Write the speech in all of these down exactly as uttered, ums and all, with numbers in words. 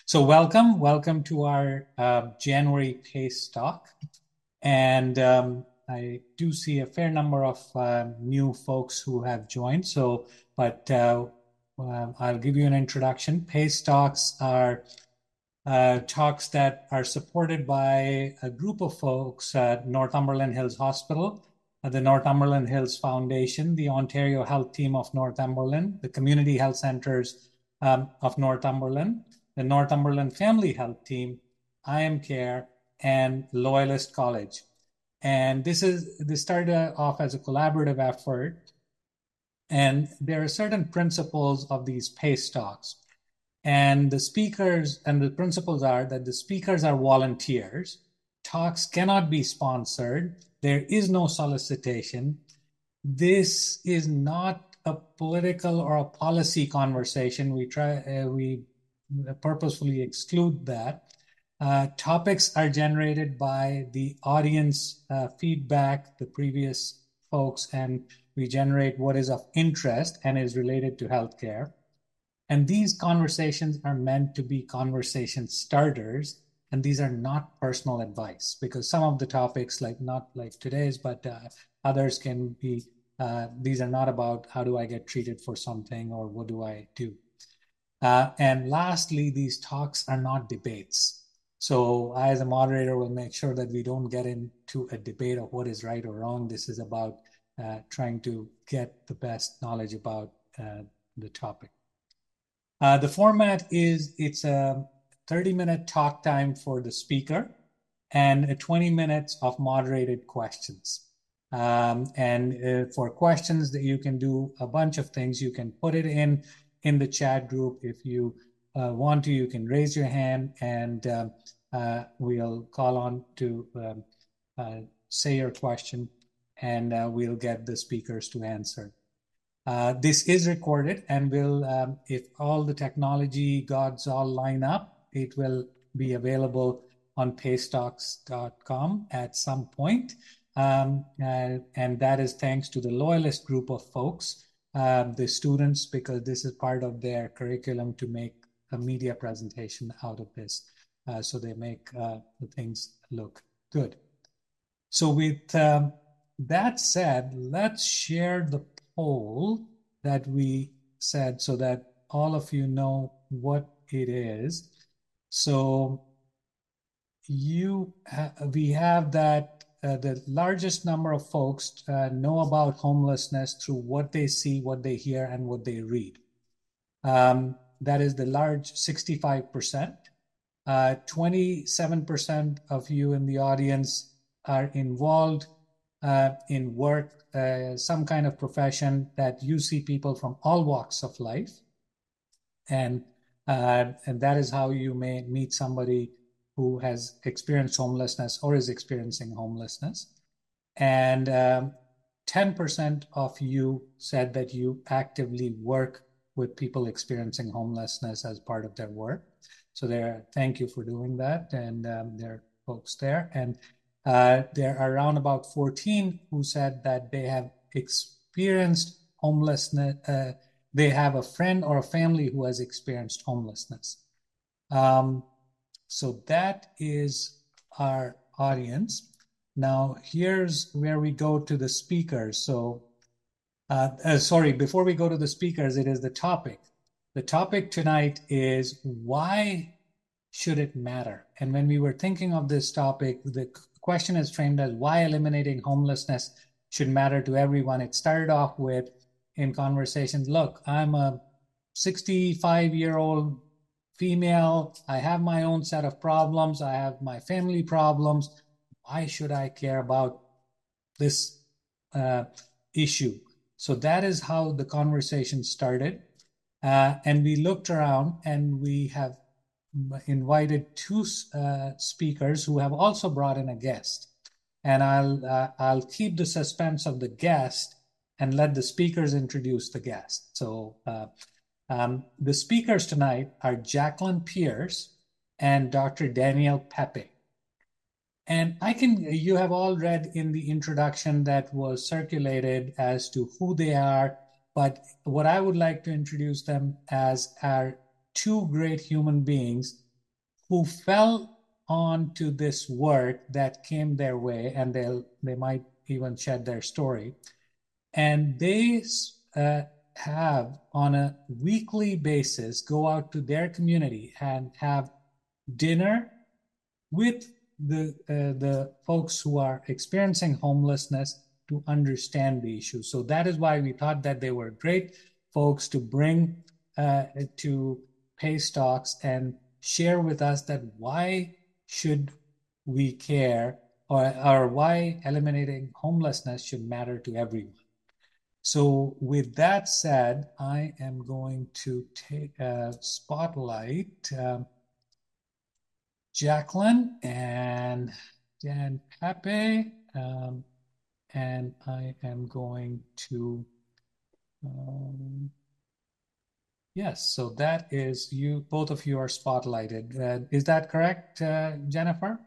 So welcome, welcome to our uh, January PACE talk. And um, I do see a fair number of uh, new folks who have joined. So, but uh, um, I'll give you an introduction. PACE talks are uh, talks that are supported by a group of folks at Northumberland Hills Hospital, uh, the Northumberland Hills Foundation, the Ontario Health Team of Northumberland, the Community Health Centers um, of Northumberland, the Northumberland Family Health Team, I M Care, and Loyalist College. And this is this started off as a collaborative effort. And there are certain principles of these PACE talks. And the speakers and the principles are that the speakers are volunteers. Talks cannot be sponsored. There is no solicitation. This is not a political or a policy conversation. We try, uh, we purposefully exclude that. Uh, topics are generated by the audience uh, feedback, the previous folks, and we generate what is of interest and is related to healthcare. And these conversations are meant to be conversation starters. And these are not personal advice, because some of the topics, like not like today's, but uh, others can be, uh, these are not about how do I get treated for something or what do I do. Uh, and lastly, these talks are not debates. So I, as a moderator, will make sure that we don't get into a debate of what is right or wrong. This is about uh, trying to get the best knowledge about uh, the topic. Uh, the format is it's a thirty minute talk time for the speaker and twenty minutes of moderated questions. Um, and uh, for questions that you can do a bunch of things. You can put it in in the chat group. If you uh, want to, you can raise your hand and uh, uh, we'll call on to um, uh, say your question and uh, we'll get the speakers to answer. Uh, this is recorded and will, um, if all the technology gods all line up, it will be available on pace talks dot com at some point. Um, uh, and that is thanks to the Loyalist group of folks, uh, the students, because this is part of their curriculum to make a media presentation out of this. Uh, so they make uh, the things look good. So with um, that said, let's share the poll that we said so that all of you know what it is. So you ha we have that uh, the largest number of folks uh, know about homelessness through what they see, what they hear, and what they read. Um, that is the large sixty-five percent. Uh, twenty-seven percent of you in the audience are involved uh, in work, uh, some kind of profession that you see people from all walks of life. And, uh, and that is how you may meet somebody who has experienced homelessness or is experiencing homelessness. And um, ten percent of you said that you actively work with people experiencing homelessness as part of their work. So there, thank you for doing that. And um, there are folks there. And uh, there are around about fourteen who said that they have experienced homelessness. Uh, they have a friend or a family who has experienced homelessness. Um, so that is our audience. Now, here's where we go to the speakers. So, uh, uh, sorry, before we go to the speakers, it is the topic. The topic tonight is why should it matter? And when we were thinking of this topic, the question is framed as why eliminating homelessness should matter to everyone. It started off with, in conversations, look, I'm a sixty-five year old female. I have my own set of problems. I have my family problems. Why should I care about this uh, issue? So that is how the conversation started. Uh, and we looked around and we have invited two uh, speakers who have also brought in a guest. And I'll, uh, I'll keep the suspense of the guest and let the speakers introduce the guest. So uh, um, the speakers tonight are Jacqueline Pierce and Doctor Danielle Pepe. And I can, you have all read in the introduction that was circulated as to who they are, but what I would like to introduce them as are two great human beings who fell onto this work that came their way, and they'll they might even share their story. And they uh, have on a weekly basis go out to their community and have dinner with the uh, the folks who are experiencing homelessness to understand the issue. So that is why we thought that they were great folks to bring uh, to Pace Talks and share with us that why should we care, or, or why eliminating homelessness should matter to everyone. So with that said, I am going to take a spotlight um, Jacqueline and Dan Pepe, um, and I am going to, um, yes, so that is you, both of you are spotlighted. Uh, is that correct, uh, Jennifer?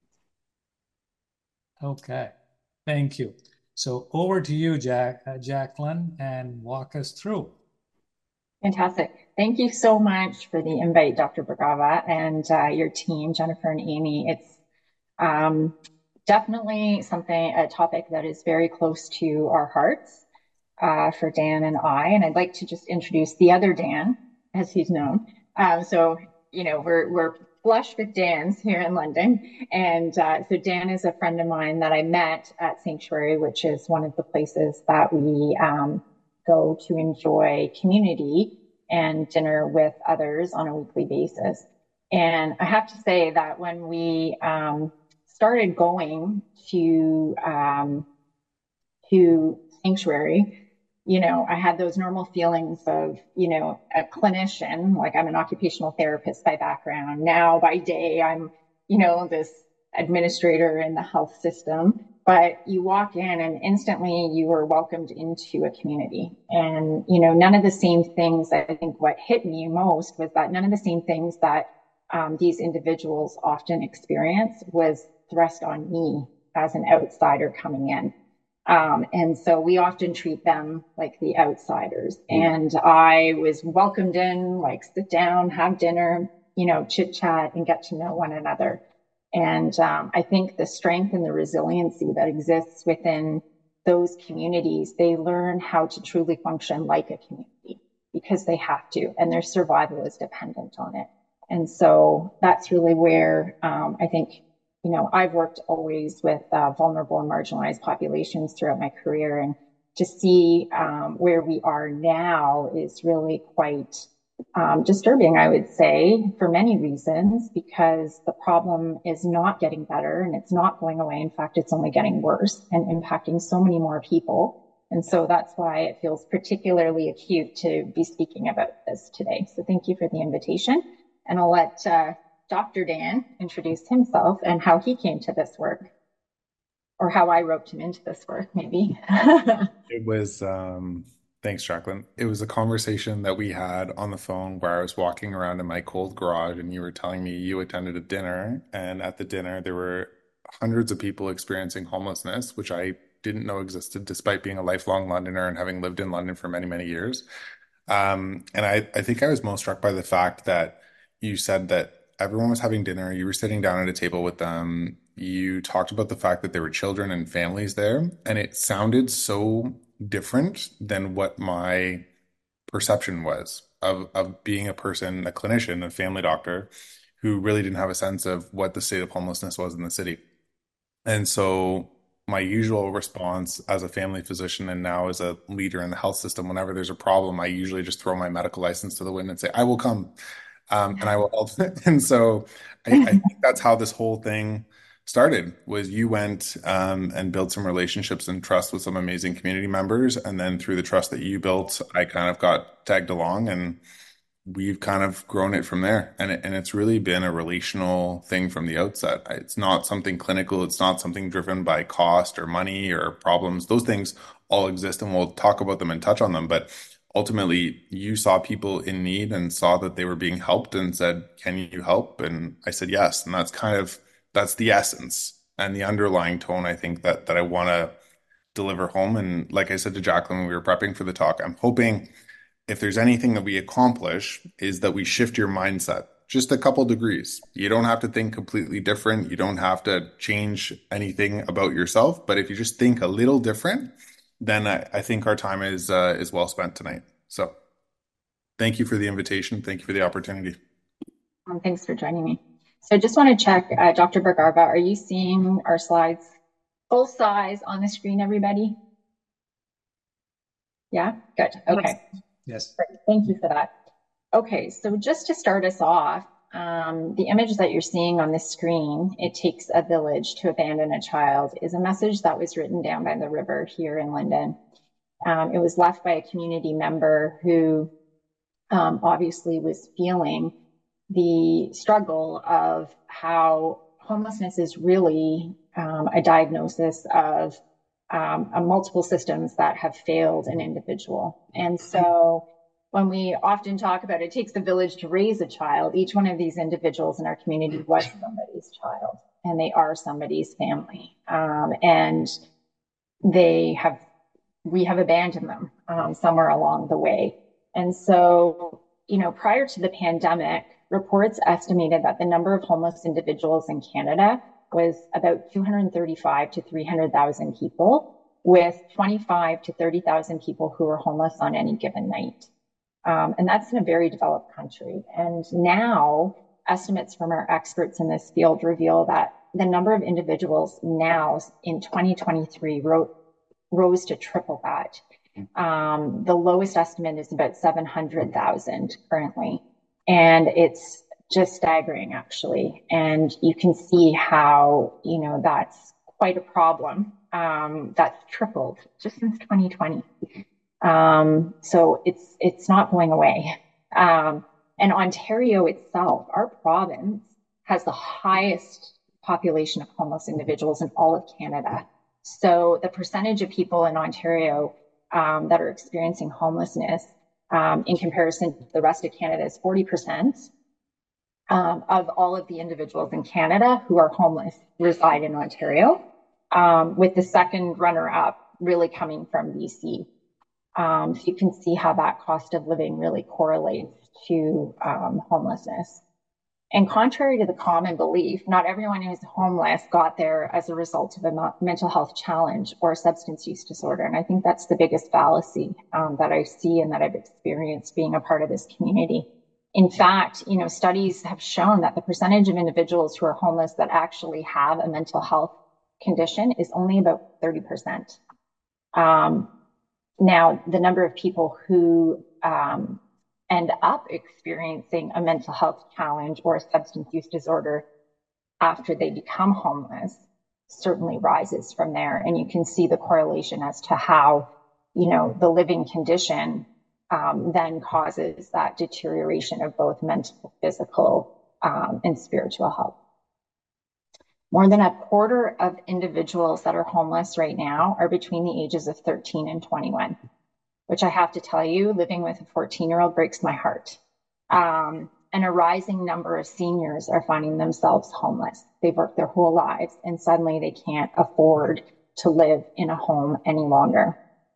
Okay, thank you. So over to you, Jack, uh, Jacqueline, and walk us through. Fantastic. Thank you so much for the invite, Doctor Bragava, and uh, your team, Jennifer and Amy. It's um, definitely something, a topic that is very close to our hearts uh, for Dan and I. And I'd like to just introduce the other Dan, as he's known. Um, so, you know, we're we're flush with Dans here in London. And uh, so Dan is a friend of mine that I met at Sanctuary, which is one of the places that we um, go to enjoy community and dinner with others on a weekly basis. And I have to say that when we um, started going to um, to Sanctuary, you know, I had those normal feelings of, you know, a clinician, like I'm an occupational therapist by background. Now by day, I'm, you know, this administrator in the health system. But you walk in and instantly you are welcomed into a community. And, you know, none of the same things, I think what hit me most was that none of the same things that um, these individuals often experience was thrust on me as an outsider coming in. Um, and so we often treat them like the outsiders. And I was welcomed in, like sit down, have dinner, you know, chit chat and get to know one another. And um, I think the strength and the resiliency that exists within those communities, they learn how to truly function like a community because they have to, and their survival is dependent on it. And so that's really where um, I think, you know, I've worked always with uh, vulnerable and marginalized populations throughout my career, and to see um, where we are now is really quite um, disturbing, I would say, for many reasons, because the problem is not getting better and it's not going away. In fact, it's only getting worse and impacting so many more people. And so that's why it feels particularly acute to be speaking about this today. So thank you for the invitation. And I'll let uh, Doctor Dan introduce himself and how he came to this work, or how I roped him into this work, maybe. It was, um, thanks, Jacqueline. It was a conversation that we had on the phone where I was walking around in my cold garage and you were telling me you attended a dinner, and at the dinner there were hundreds of people experiencing homelessness, which I didn't know existed despite being a lifelong Londoner and having lived in London for many, many years. Um, and I, I think I was most struck by the fact that you said that everyone was having dinner, you were sitting down at a table with them, you talked about the fact that there were children and families there, and it sounded so different than what my perception was of of being a person, a clinician, a family doctor who really didn't have a sense of what the state of homelessness was in the city. And so my usual response as a family physician and now as a leader in the health system, whenever there's a problem, I usually just throw my medical license to the wind and say, I will come, um, and I will help. And so I, I think that's how this whole thing started, was you went um, and built some relationships and trust with some amazing community members. And then through the trust that you built, I kind of got tagged along, and we've kind of grown it from there. And it, and it's really been a relational thing from the outset. It's not something clinical. It's not something driven by cost or money or problems. Those things all exist, and we'll talk about them and touch on them. But ultimately, you saw people in need and saw that they were being helped and said, "Can you help?" And I said yes. And that's kind of that's the essence and the underlying tone, I think, that that I want to deliver home. And like I said to Jacqueline when we were prepping for the talk, I'm hoping if there's anything that we accomplish is that we shift your mindset just a couple degrees. You don't have to think completely different. You don't have to change anything about yourself. But if you just think a little different, then I, I think our time is uh, is well spent tonight. So thank you for the invitation. Thank you for the opportunity. Um, thanks for joining me. So I just want to check, uh, Doctor Bergava, are you seeing our slides full size on the screen, everybody? Yeah, good. Okay. Yes. Great. Thank you for that. Okay, so just to start us off, um, the image that you're seeing on the screen, "It takes a village to abandon a child," is a message that was written down by the river here in London. Um, it was left by a community member who um, obviously was feeling the struggle of how homelessness is really um, a diagnosis of um, a multiple systems that have failed an individual. And so when we often talk about it takes a village to raise a child, each one of these individuals in our community was somebody's child, and they are somebody's family. Um, and they have, we have abandoned them um, somewhere along the way. And so, you know, prior to the pandemic, reports estimated that the number of homeless individuals in Canada was about two hundred thirty-five to three hundred thousand people, with twenty-five to thirty thousand people who are homeless on any given night. Um, and that's in a very developed country. And now estimates from our experts in this field reveal that the number of individuals now in twenty twenty-three wrote, rose to triple that. Um, the lowest estimate is about seven hundred thousand currently. And it's just staggering, actually. And you can see how, you know, that's quite a problem. Um, that's tripled just since twenty twenty. Um, so it's, it's not going away. Um, and Ontario itself, our province, has the highest population of homeless individuals in all of Canada. So the percentage of people in Ontario um, that are experiencing homelessness um, in comparison to the rest of Canada is forty percent um, of all of the individuals in Canada who are homeless reside in Ontario, um, with the second runner-up really coming from B C. Um, so you can see how that cost of living really correlates to um, homelessness. And contrary to the common belief, not everyone who's homeless got there as a result of a mental health challenge or a substance use disorder. And I think that's the biggest fallacy um, that I see and that I've experienced being a part of this community. In fact, you know, studies have shown that the percentage of individuals who are homeless that actually have a mental health condition is only about thirty percent. Um, Now, the number of people who um, end up experiencing a mental health challenge or a substance use disorder after they become homeless certainly rises from there. And you can see the correlation as to how, you know, the living condition um, then causes that deterioration of both mental, physical, um, and spiritual health. More than a quarter of individuals that are homeless right now are between the ages of thirteen and twenty-one, which I have to tell you, living with a fourteen-year-old breaks my heart. Um, and a rising number of seniors are finding themselves homeless. They've worked their whole lives and suddenly they can't afford to live in a home any longer.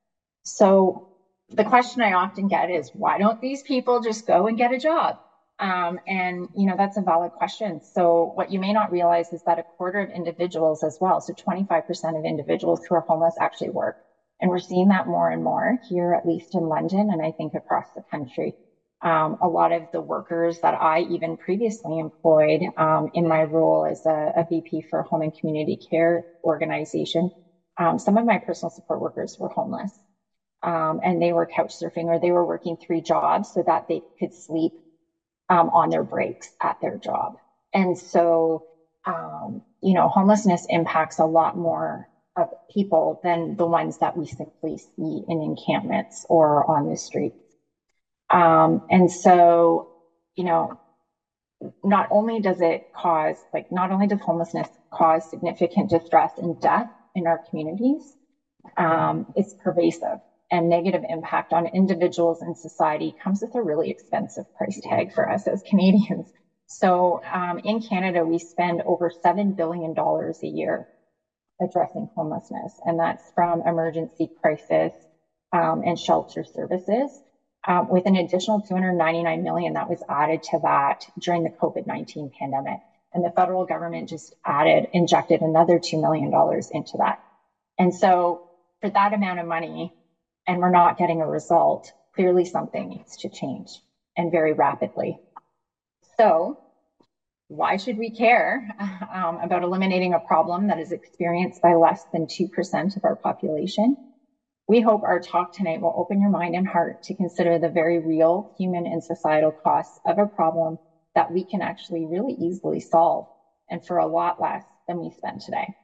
So the question I often get is, why don't these people just go and get a job? Um, and, you know, that's a valid question. So what you may not realize is that a quarter of individuals as well, so twenty-five percent of individuals who are homeless actually work. And we're seeing that more and more here, at least in London, and I think across the country. Um, a lot of the workers that I even previously employed um, in my role as a, a V P for a home and community care organization, um, some of my personal support workers were homeless. Um, and they were couch surfing, or they were working three jobs so that they could sleep Um, on their breaks at their job. And so, um, you know, homelessness impacts a lot more of people than the ones that we simply see in encampments or on the streets. Um, and so, you know, not only does it cause, like, not only does homelessness cause significant distress and death in our communities, um, it's pervasive. And negative impact on individuals and society comes with a really expensive price tag for us as Canadians. So um, in Canada, we spend over seven billion dollars a year addressing homelessness, and that's from emergency crisis um, and shelter services. um, with an additional two hundred ninety-nine million that was added to that during the COVID nineteen pandemic. And the federal government just added, injected another two million dollars into that. And so for that amount of money, and we're not getting a result, clearly something needs to change, and very rapidly. So why should we care um, about eliminating a problem that is experienced by less than two percent of our population? We hope our talk tonight will open your mind and heart to consider the very real human and societal costs of a problem that we can actually really easily solve, and for a lot less than we spend today.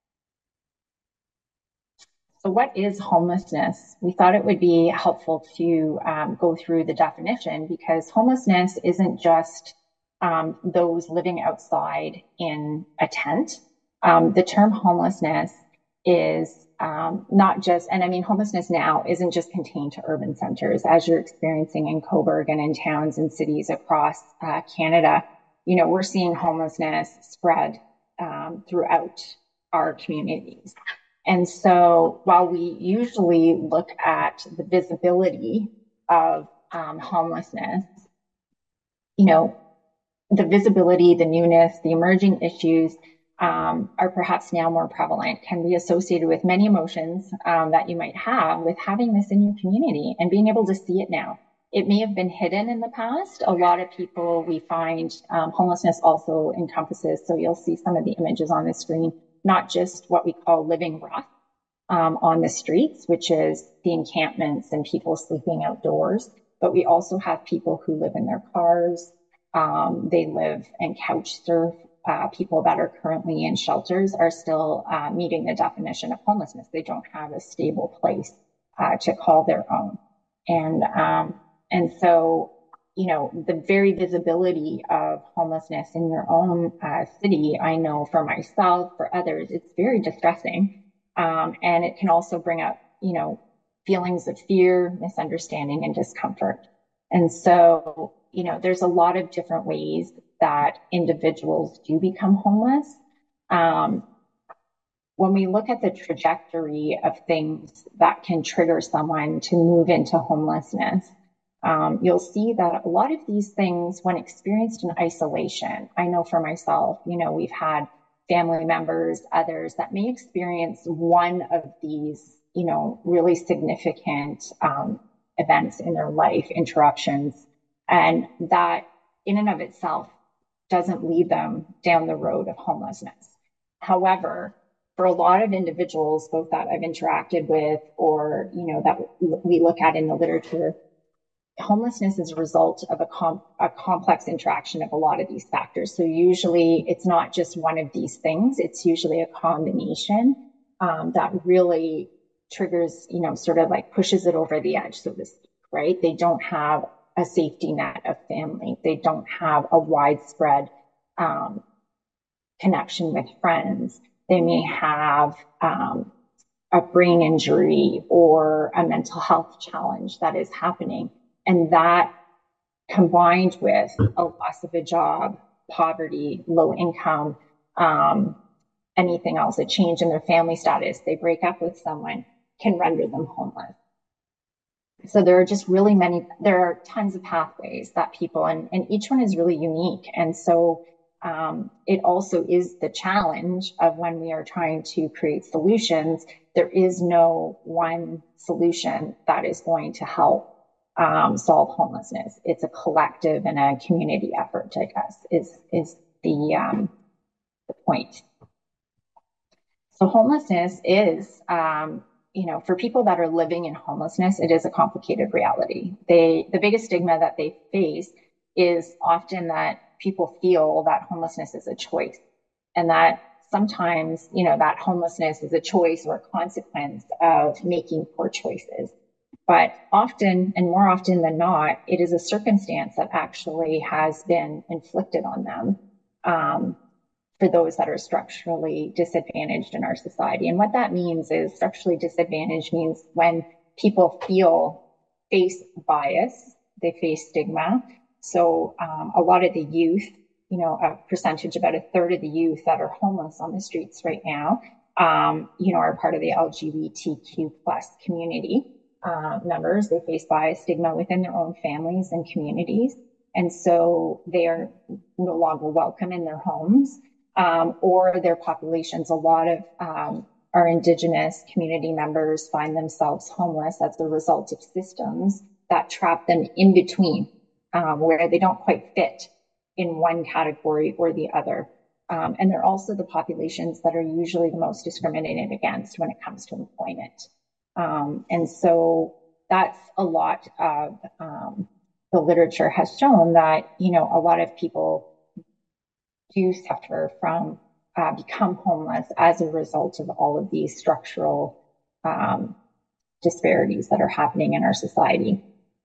So what is homelessness? We thought it would be helpful to um, go through the definition, because homelessness isn't just um, those living outside in a tent. Um, the term homelessness is um, not just, and I mean, homelessness now isn't just contained to urban centers. As you're experiencing in Cobourg and in towns and cities across uh, Canada, you know, we're seeing homelessness spread um, throughout our communities. And so while we usually look at the visibility of um, homelessness, you know, the visibility, the newness, the emerging issues um, are perhaps now more prevalent, can be associated with many emotions um, that you might have with having this in your community and being able to see it now. It may have been hidden in the past. A lot of people, we find um, homelessness also encompasses, so you'll see some of the images on the screen, not just what we call living rough um, on the streets, which is the encampments and people sleeping outdoors, but we also have people who live in their cars. Um, they live and couch surf. Uh, people that are currently in shelters are still uh, meeting the definition of homelessness. They don't have a stable place uh, to call their own. And, um, and so, you know, the very visibility of homelessness in your own uh, city, I know for myself, for others, it's very distressing. Um, and it can also bring up, you know, feelings of fear, misunderstanding, and discomfort. And so, you know, there's a lot of different ways that individuals do become homeless. Um, when we look at the trajectory of things that can trigger someone to move into homelessness, um, you'll see that a lot of these things, when experienced in isolation, I know for myself, you know, we've had family members, others that may experience one of these, you know, really significant um, events in their life, interruptions, and that in and of itself doesn't lead them down the road of homelessness. However, for a lot of individuals, both that I've interacted with or, you know, that we look at in the literature, homelessness is a result of a, com- a complex interaction of a lot of these factors. So usually it's not just one of these things, it's usually a combination um, that really triggers, you know, sort of like pushes it over the edge, so to speak, right? They don't have a safety net of family. They don't have a widespread um, connection with friends. They may have um, a brain injury or a mental health challenge that is happening. And that combined with a loss of a job, poverty, low income, um, anything else, a change in their family status, they break up with someone, can render them homeless. So there are just really many, there are tons of pathways that people, and, and each one is really unique. And so um, it also is the challenge of when we are trying to create solutions, there is no one solution that is going to help um, solve homelessness. It's a collective and a community effort, I guess, is, is the, um, the point. So homelessness is, um, you know, for people that are living in homelessness, it is a complicated reality. They, the biggest stigma that they face is often that people feel that homelessness is a choice, and that sometimes, you know, that homelessness is a choice or a consequence of making poor choices. But often, and more often than not, it is a circumstance that actually has been inflicted on them. Um, for those that are structurally disadvantaged in our society. And what that means is structurally disadvantaged means when people feel face bias, they face stigma. So um, a lot of the youth, you know, a percentage, about a third of the youth that are homeless on the streets right now, um, you know, are part of the L G B T Q plus community. uh, members, they face bias, stigma within their own families and communities. And so they are no longer welcome in their homes, um, or their populations. A lot of um, our Indigenous community members find themselves homeless as a result of systems that trap them in between, um, where they don't quite fit in one category or the other. Um, and they're also the populations that are usually the most discriminated against when it comes to employment. Um, and so that's a lot of um, the literature has shown that, you know, a lot of people do suffer from uh, become homeless as a result of all of these structural um, disparities that are happening in our society.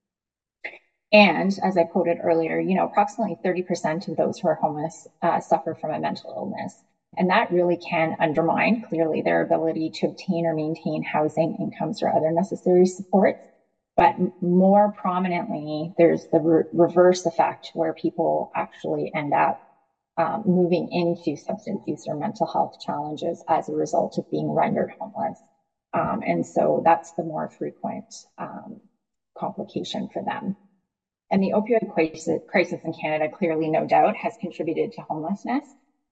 And as I quoted earlier, you know, approximately thirty percent of those who are homeless uh, suffer from a mental illness. And that really can undermine clearly their ability to obtain or maintain housing, incomes, or other necessary supports. But more prominently, there's the re- reverse effect where people actually end up um, moving into substance use or mental health challenges as a result of being rendered homeless. Um, and so that's the more frequent um, complication for them. And the opioid crisis in Canada clearly, no doubt, has contributed to homelessness.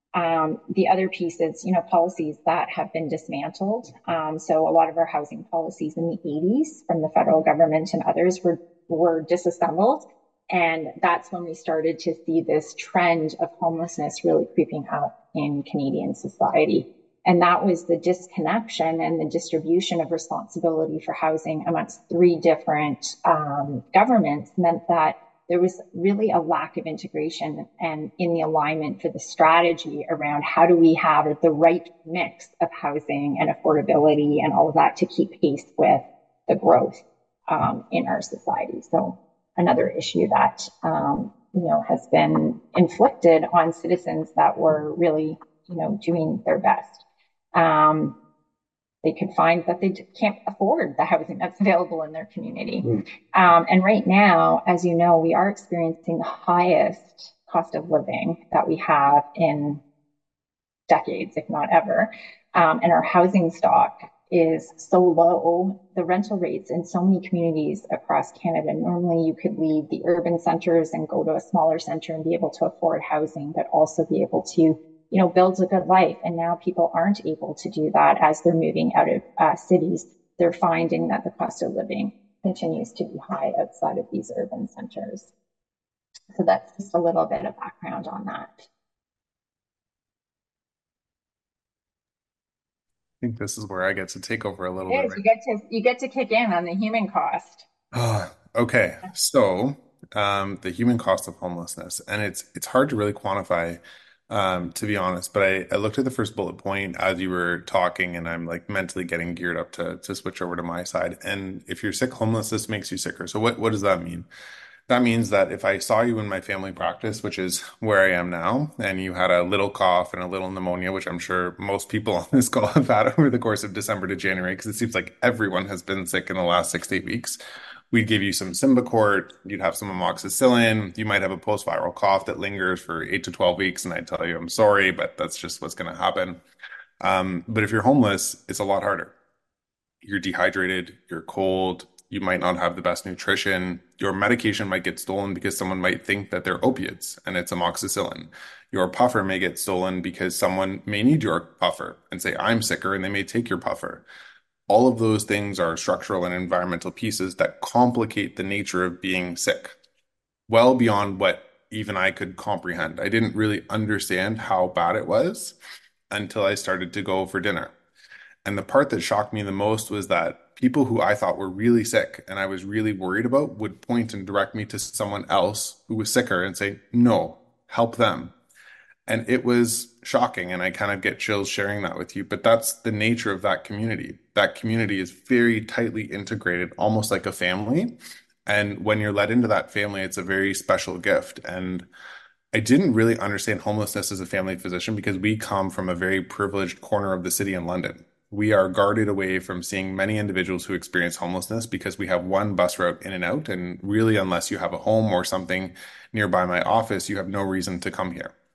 Um, the other piece is, you know, policies that have been dismantled. Um, so a lot of our housing policies in the eighties from the federal government and others were, were disassembled. And that's when we started to see this trend of homelessness really creeping up in Canadian society. And that was the disconnection and the distribution of responsibility for housing amongst three different um, governments meant that there was really a lack of integration and in the alignment for the strategy around how do we have the right mix of housing and affordability and all of that to keep pace with the growth um, in our society. So another issue that um, you know has been inflicted on citizens that were really you know doing their best. Um, they could find that they can't afford the housing that's available in their community. Mm. Um, and right now, as you know, we are experiencing the highest cost of living that we have in decades, if not ever. Um, and our housing stock is so low, the rental rates in so many communities across Canada. Normally you could leave the urban centers and go to a smaller center and be able to afford housing, but also be able to you know, builds a good life. And now people aren't able to do that as they're moving out of uh, cities. They're finding that the cost of living continues to be high outside of these urban centers. So that's just a little bit of background on that. I think this is where I get to take over a little it bit. Is. Right? You get to you get to kick in on the human cost. Oh, okay. So um, the human cost of homelessness, and it's it's hard to really quantify. Um, to be honest, but I, I looked at the first bullet point as you were talking, and I'm like mentally getting geared up to to switch over to my side. And if you're sick, homelessness makes you sicker. So what what does that mean? That means that if I saw you in my family practice, which is where I am now, and you had a little cough and a little pneumonia, which I'm sure most people on this call have had over the course of December to January, because it seems like everyone has been sick in the last six to eight weeks. We'd give you some Symbicort, you'd have some amoxicillin, you might have a post-viral cough that lingers for eight to twelve weeks, and I'd tell you, I'm sorry, but that's just what's going to happen. Um, but if you're homeless, it's a lot harder. You're dehydrated, you're cold, you might not have the best nutrition, your medication might get stolen because someone might think that they're opiates and it's amoxicillin. Your puffer may get stolen because someone may need your puffer and say, I'm sicker, and they may take your puffer. All of those things are structural and environmental pieces that complicate the nature of being sick, well beyond what even I could comprehend. I didn't really understand how bad it was until I started to go for dinner. And the part that shocked me the most was that people who I thought were really sick and I was really worried about would point and direct me to someone else who was sicker and say, no, help them. And it was shocking, and I kind of get chills sharing that with you, but that's the nature of that community. That community is very tightly integrated, almost like a family. And when you're let into that family, it's a very special gift. And I didn't really understand homelessness as a family physician because we come from a very privileged corner of the city in London. We are guarded away from seeing many individuals who experience homelessness because we have one bus route in and out. And really, unless you have a home or something nearby my office, you have no reason to come here.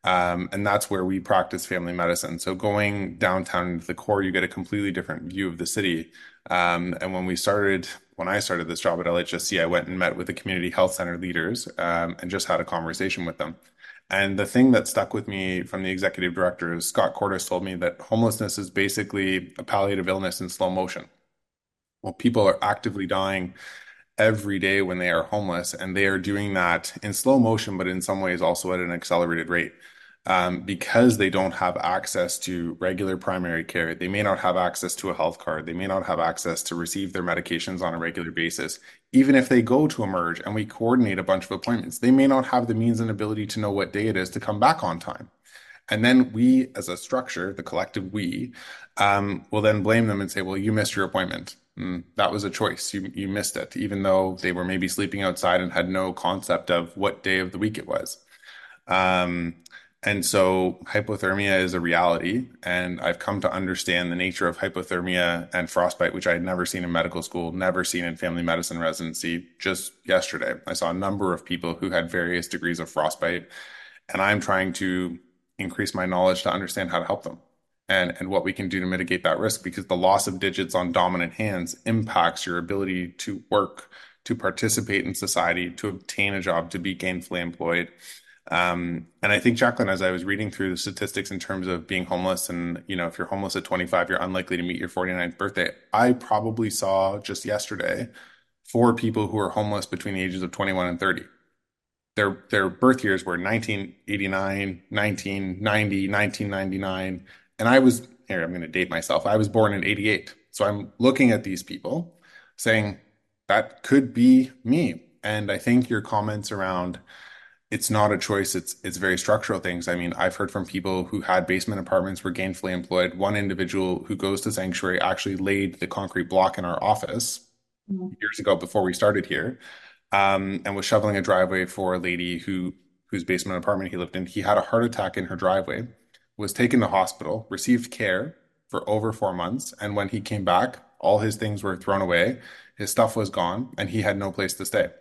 Um, and that's where we practice family medicine. So going downtown into the core, you get a completely different view of the city. Um, and when we started, when I started this job at L H S C, I went and met with the community health center leaders, um, and just had a conversation with them. And the thing that stuck with me from the executive director is Scott Cordes told me that homelessness is basically a palliative illness in slow motion. Well, people are actively dying every day when they are homeless, and they are doing that in slow motion, but in some ways also at an accelerated rate. Um, because they don't have access to regular primary care, they may not have access to a health card, they may not have access to receive their medications on a regular basis. Even if they go to Emerge and we coordinate a bunch of appointments, they may not have the means and ability to know what day it is to come back on time. And then we, as a structure, the collective we, um, will then blame them and say, well, you missed your appointment. Mm, that was a choice. You, you missed it, even though they were maybe sleeping outside and had no concept of what day of the week it was. Um, and so hypothermia is a reality. And I've come to understand the nature of hypothermia and frostbite, which I had never seen in medical school, never seen in family medicine residency. Just yesterday, I saw a number of people who had various degrees of frostbite, and I'm trying to increase my knowledge to understand how to help them and, and what we can do to mitigate that risk, because the loss of digits on dominant hands impacts your ability to work, to participate in society, to obtain a job, to be gainfully employed. Um, and I think, Jacqueline, as I was reading through the statistics in terms of being homeless, and, you know, if you're homeless at twenty-five, you're unlikely to meet your forty-ninth birthday. I probably saw just yesterday four people who are homeless between the ages of twenty-one and thirty. Their their birth years were nineteen eighty-nine, nineteen ninety, nineteen ninety-nine, and I was here. I'm going to date myself. I was born in eighty-eight, so I'm looking at these people, saying that could be me. And I think your comments around it's not a choice, it's it's very structural things. I mean, I've heard from people who had basement apartments, were gainfully employed. One individual who goes to Sanctuary actually laid the concrete block in our office Mhm. years ago before we started here, um, and was shoveling a driveway for a lady who whose basement apartment he lived in. He had a heart attack in her driveway, was taken to hospital, received care for over four months, and when he came back, all his things were thrown away, his stuff was gone, and he had no place to stay,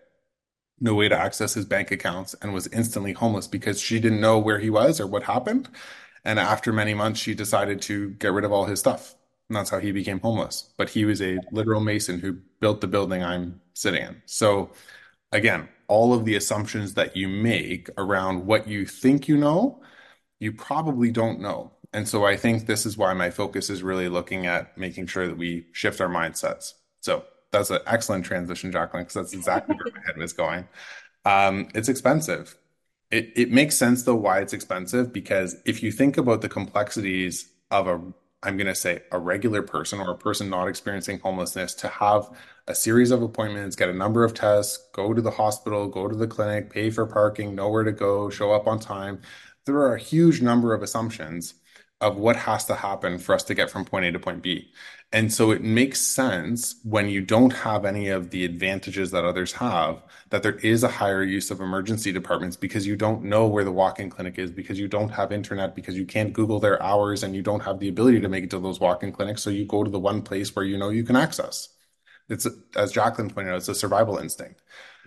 no way to access his bank accounts, and was instantly homeless because she didn't know where he was or what happened. And after many months, she decided to get rid of all his stuff. And that's how he became homeless. But he was a literal mason who built the building I'm sitting in. So again, all of the assumptions that you make around what you think you know, you probably don't know. And so I think this is why my focus is really looking at making sure that we shift our mindsets. So that's an excellent transition, Jacqueline, because that's exactly where my head was going. Um, it's expensive. It it makes sense though why it's expensive, because if you think about the complexities of a, I'm going to say a regular person or a person not experiencing homelessness, to have a series of appointments, get a number of tests, go to the hospital, go to the clinic, pay for parking, know where to go, show up on time. There are a huge number of assumptions of what has to happen for us to get from point A to point B. And so it makes sense when you don't have any of the advantages that others have, that there is a higher use of emergency departments, because you don't know where the walk-in clinic is, because you don't have internet, because you can't Google their hours, and you don't have the ability to make it to those walk-in clinics. So you go to the one place where you know you can access. It's, as Jacqueline pointed out, it's a survival instinct.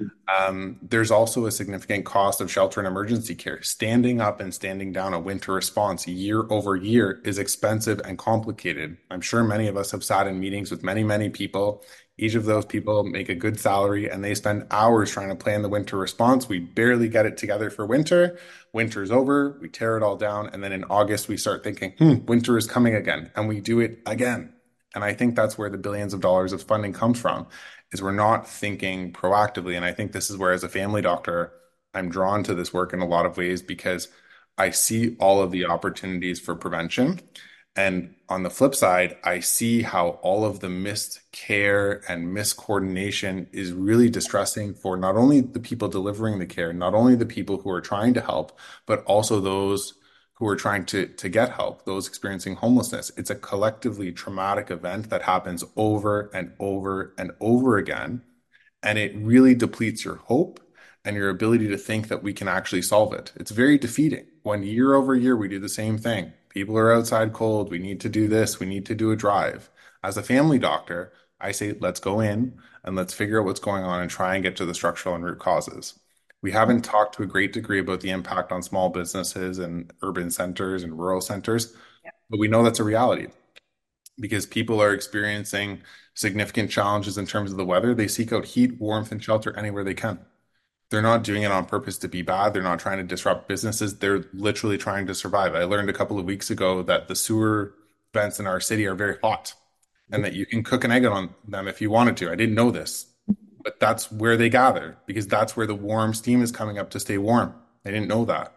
Um, there's also a significant cost of shelter and emergency care. Standing up and standing down a winter response year over year is expensive and complicated. I'm sure many of us have sat in meetings with many, many people. Each of those people make a good salary, and they spend hours trying to plan the winter response. We barely get it together for winter. Winter's over, we tear it all down, and then in August we start thinking, hmm, winter is coming again, and we do it again. And I think that's where the billions of dollars of funding comes from, is we're not thinking proactively. And I think this is where, as a family doctor, I'm drawn to this work in a lot of ways, because I see all of the opportunities for prevention. And on the flip side, I see how all of the missed care and miscoordination is really distressing for not only the people delivering the care, not only the people who are trying to help, but also those who are trying to, to get help, those experiencing homelessness. It's a collectively traumatic event that happens over and over and over again. And it really depletes your hope and your ability to think that we can actually solve it. It's very defeating when year over year we do the same thing. People are outside cold. We need to do this. We need to do a drive. As a family doctor, I say, let's go in and let's figure out what's going on and try and get to the structural and root causes. We haven't talked to a great degree about the impact on small businesses and urban centers and rural centers, but we know that's a reality because people are experiencing significant challenges in terms of the weather. They seek out heat, warmth, and shelter anywhere they can. They're not doing it on purpose to be bad. They're not trying to disrupt businesses. They're literally trying to survive. I learned a couple of weeks ago that the sewer vents in our city are very hot and that you can cook an egg on them if you wanted to. I didn't know this, but that's where they gather because that's where the warm steam is coming up to stay warm. I didn't know that.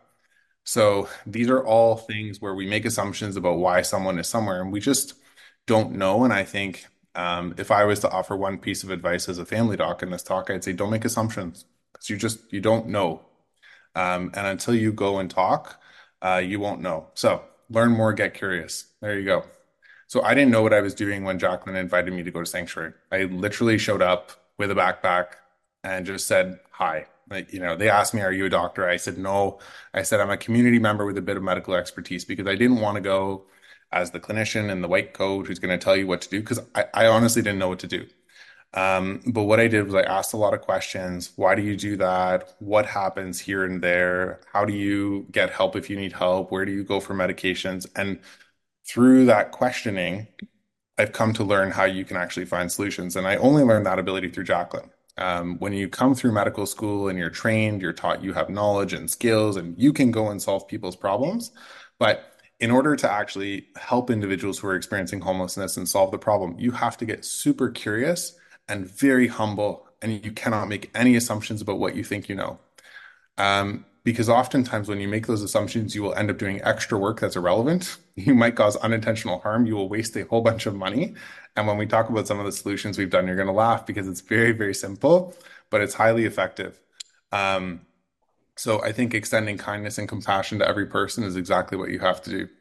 So these are all things where we make assumptions about why someone is somewhere and we just don't know. And I think um, if I was to offer one piece of advice as a family doc in this talk, I'd say don't make assumptions because you just you don't know. Um, and until you go and talk, uh, you won't know. So learn more, get curious. There you go. So I didn't know what I was doing when Jacqueline invited me to go to Sanctuary. I literally showed up with a backpack and just said hi. Like, you know, they asked me, "Are you a doctor?" I said, "No." I said, "I'm a community member with a bit of medical expertise," because I didn't want to go as the clinician in the white coat who's going to tell you what to do, because I, I honestly didn't know what to do. Um, but what I did was I asked a lot of questions. Why do you do that? What happens here and there? How do you get help if you need help? Where do you go for medications? And through that questioning, I've come to learn how you can actually find solutions. And I only learned that ability through Jacqueline. Um, when you come through medical school and you're trained, you're taught you have knowledge and skills and you can go and solve people's problems. But in order to actually help individuals who are experiencing homelessness and solve the problem, you have to get super curious and very humble, and you cannot make any assumptions about what you think you know. Um, because oftentimes when you make those assumptions, you will end up doing extra work that's irrelevant. You might cause unintentional harm. You will waste a whole bunch of money. And when we talk about some of the solutions we've done, you're going to laugh because it's very, very simple, but it's highly effective. Um, so I think extending kindness and compassion to every person is exactly what you have to do.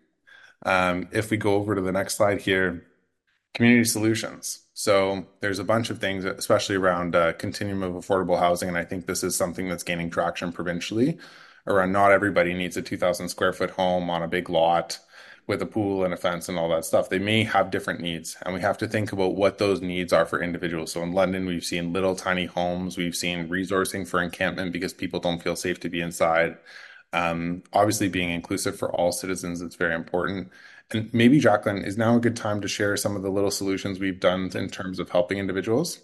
Um, if we go over to the next slide here, community solutions. So there's a bunch of things, especially around uh, continuum of affordable housing, and I think this is something that's gaining traction provincially. Around not everybody needs a two thousand square foot home on a big lot with a pool and a fence and all that stuff. They may have different needs, and we have to think about what those needs are for individuals. So in London, we've seen little tiny homes. We've seen resourcing for encampment because people don't feel safe to be inside. Um, obviously, being inclusive for all citizens is very important. And maybe, Jacqueline, is now a good time to share some of the little solutions we've done in terms of helping individuals.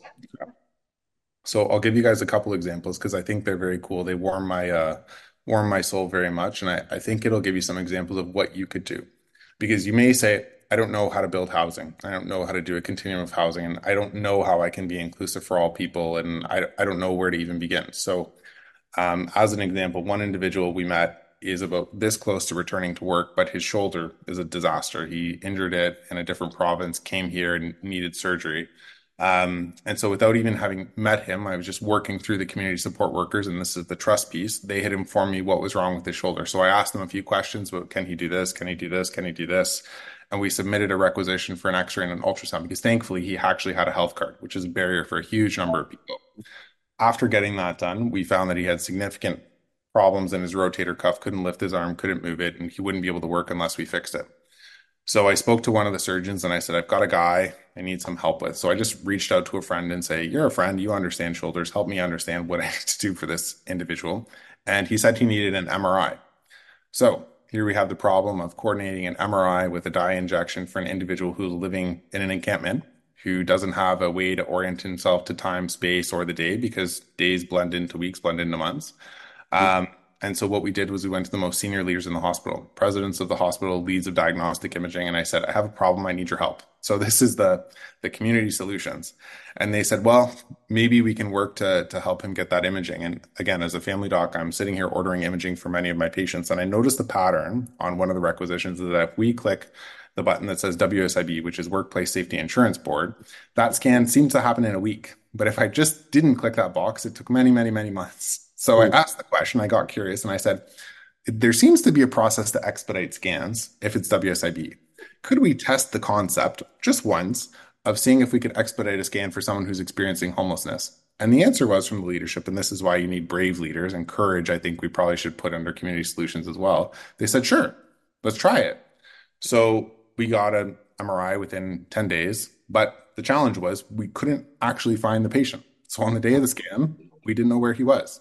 So I'll give you guys a couple examples because I think they're very cool. They warm my uh, warm my soul very much, and I, I think it'll give you some examples of what you could do. Because you may say, I don't know how to build housing. I don't know how to do a continuum of housing, and I don't know how I can be inclusive for all people, and I, I don't know where to even begin. So um, as an example, one individual we met is about this close to returning to work, but his shoulder is a disaster. He injured it in a different province, came here and needed surgery. Um, and so without even having met him, I was just working through the community support workers, and this is the trust piece. They had informed me what was wrong with his shoulder. So I asked them a few questions about, can he do this? Can he do this? Can he do this? And we submitted a requisition for an x-ray and an ultrasound because thankfully he actually had a health card, which is a barrier for a huge number of people. After getting that done, we found that he had significant problems in his rotator cuff, couldn't lift his arm, couldn't move it, and he wouldn't be able to work unless we fixed it. So I spoke to one of the surgeons and I said, I've got a guy I need some help with. So I just reached out to a friend and say, you're a friend, you understand shoulders, help me understand what I need to do for this individual. And he said he needed an M R I. So here we have the problem of coordinating an M R I with a dye injection for an individual who's living in an encampment, who doesn't have a way to orient himself to time, space, or the day because days blend into weeks, blend into months. Um, and so what we did was we went to the most senior leaders in the hospital, presidents of the hospital, leads of diagnostic imaging, and I said, I have a problem, I need your help. So this is the the community solutions. And they said, well, maybe we can work to to help him get that imaging. And again, as a family doc, I'm sitting here ordering imaging for many of my patients, and I noticed the pattern on one of the requisitions is that if we click the button that says W S I B, which is Workplace Safety Insurance Board, that scan seems to happen in a week. But if I just didn't click that box, it took many, many, many months. So I asked the question, I got curious, and I said, there seems to be a process to expedite scans if it's W S I B. Could we test the concept just once of seeing if we could expedite a scan for someone who's experiencing homelessness? And the answer was from the leadership, and this is why you need brave leaders, and courage I think we probably should put under community solutions as well. They said, sure, let's try it. So we got an M R I within ten days, but the challenge was we couldn't actually find the patient. So on the day of the scan, we didn't know where he was.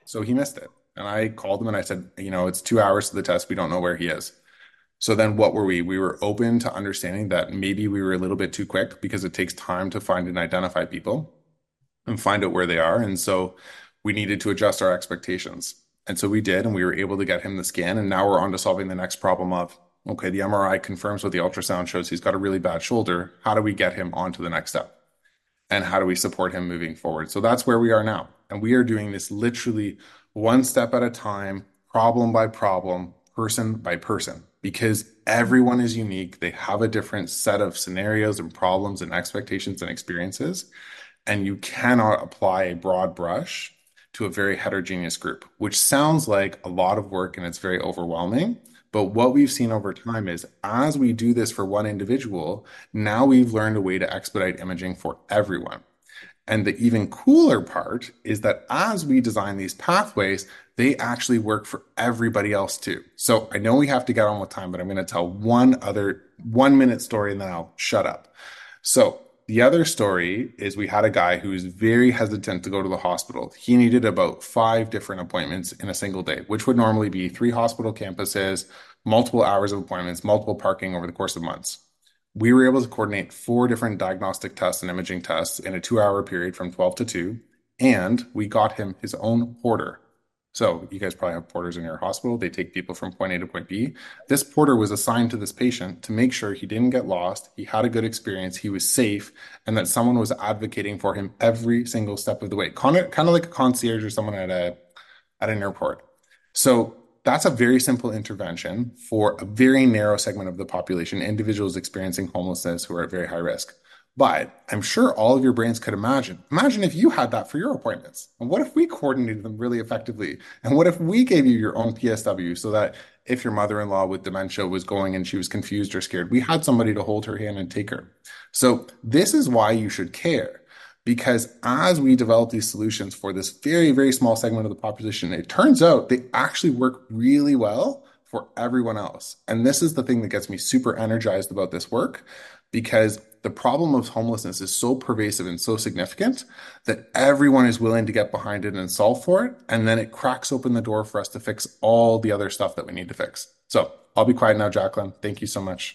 So he missed it. And I called him and I said, you know, it's two hours to the test. We don't know where he is. So then what were we? We were open to understanding that maybe we were a little bit too quick because it takes time to find and identify people and find out where they are. And so we needed to adjust our expectations. And so we did, and we were able to get him the scan. And now we're on to solving the next problem of, okay, the M R I confirms what the ultrasound shows. He's got a really bad shoulder. How do we get him on to the next step? And how do we support him moving forward? So that's where we are now. And we are doing this literally one step at a time, problem by problem, person by person, because everyone is unique. They have a different set of scenarios and problems and expectations and experiences. And you cannot apply a broad brush to a very heterogeneous group, which sounds like a lot of work and it's very overwhelming. But what we've seen over time is as we do this for one individual, now we've learned a way to expedite imaging for everyone. And the even cooler part is that as we design these pathways, they actually work for everybody else too. So I know we have to get on with time, but I'm going to tell one other one minute story and then I'll shut up. So the other story is we had a guy who was very hesitant to go to the hospital. He needed about five different appointments in a single day, which would normally be three hospital campuses, multiple hours of appointments, multiple parking over the course of months. We were able to coordinate four different diagnostic tests and imaging tests in a two hour period from twelve to two, and we got him his own porter. So you guys probably have porters in your hospital. They take people from point A to point B. This porter was assigned to this patient to make sure he didn't get lost, he had a good experience, he was safe, and that someone was advocating for him every single step of the way. Kind of, kind of like a concierge or someone at a at an airport. So that's a very simple intervention for a very narrow segment of the population, individuals experiencing homelessness who are at very high risk. But I'm sure all of your brains could imagine. Imagine if you had that for your appointments. And what if we coordinated them really effectively? And what if we gave you your own P S W so that if your mother-in-law with dementia was going and she was confused or scared, we had somebody to hold her hand and take her. So this is why you should care. Because as we develop these solutions for this very, very small segment of the population, it turns out they actually work really well for everyone else. And this is the thing that gets me super energized about this work, because the problem of homelessness is so pervasive and so significant that everyone is willing to get behind it and solve for it. And then it cracks open the door for us to fix all the other stuff that we need to fix. So I'll be quiet now, Jacqueline. Thank you so much.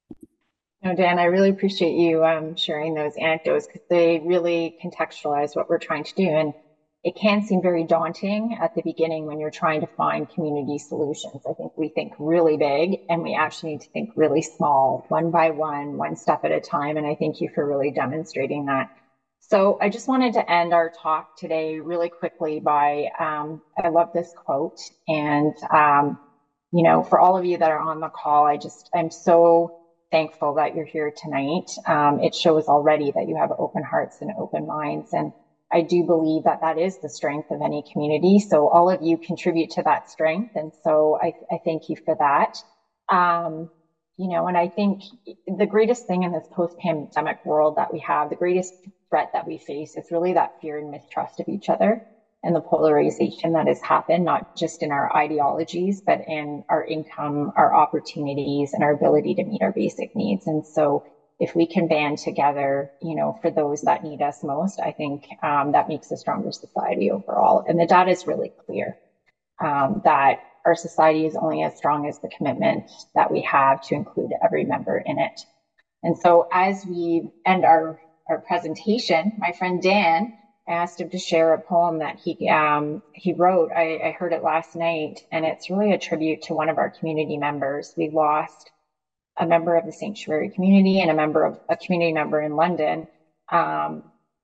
No, Dan, I really appreciate you um, sharing those anecdotes because they really contextualize what we're trying to do. And it can seem very daunting at the beginning when you're trying to find community solutions. I think we think really big and we actually need to think really small, one by one, one step at a time. And I thank you for really demonstrating that. So I just wanted to end our talk today really quickly by, um, I love this quote. And, um, you know, for all of you that are on the call, I just, I'm so thankful that you're here tonight. Um, it shows already that you have open hearts and open minds. And I do believe that that is the strength of any community. So all of you contribute to that strength. And so I, I thank you for that. Um, you know, and I think the greatest thing in this post-pandemic world that we have, the greatest threat that we face is really that fear and mistrust of each other and the polarization that has happened, not just in our ideologies, but in our income, our opportunities, and our ability to meet our basic needs. And so if we can band together, you know, for those that need us most, I think um, that makes a stronger society overall. And the data is really clear um, that our society is only as strong as the commitment that we have to include every member in it. And so as we end our, our presentation, my friend Dan, I asked him to share a poem that he um, he wrote. I, I heard it last night, and it's really a tribute to one of our community members. We lost a member of the sanctuary community and a member of a community member in London um,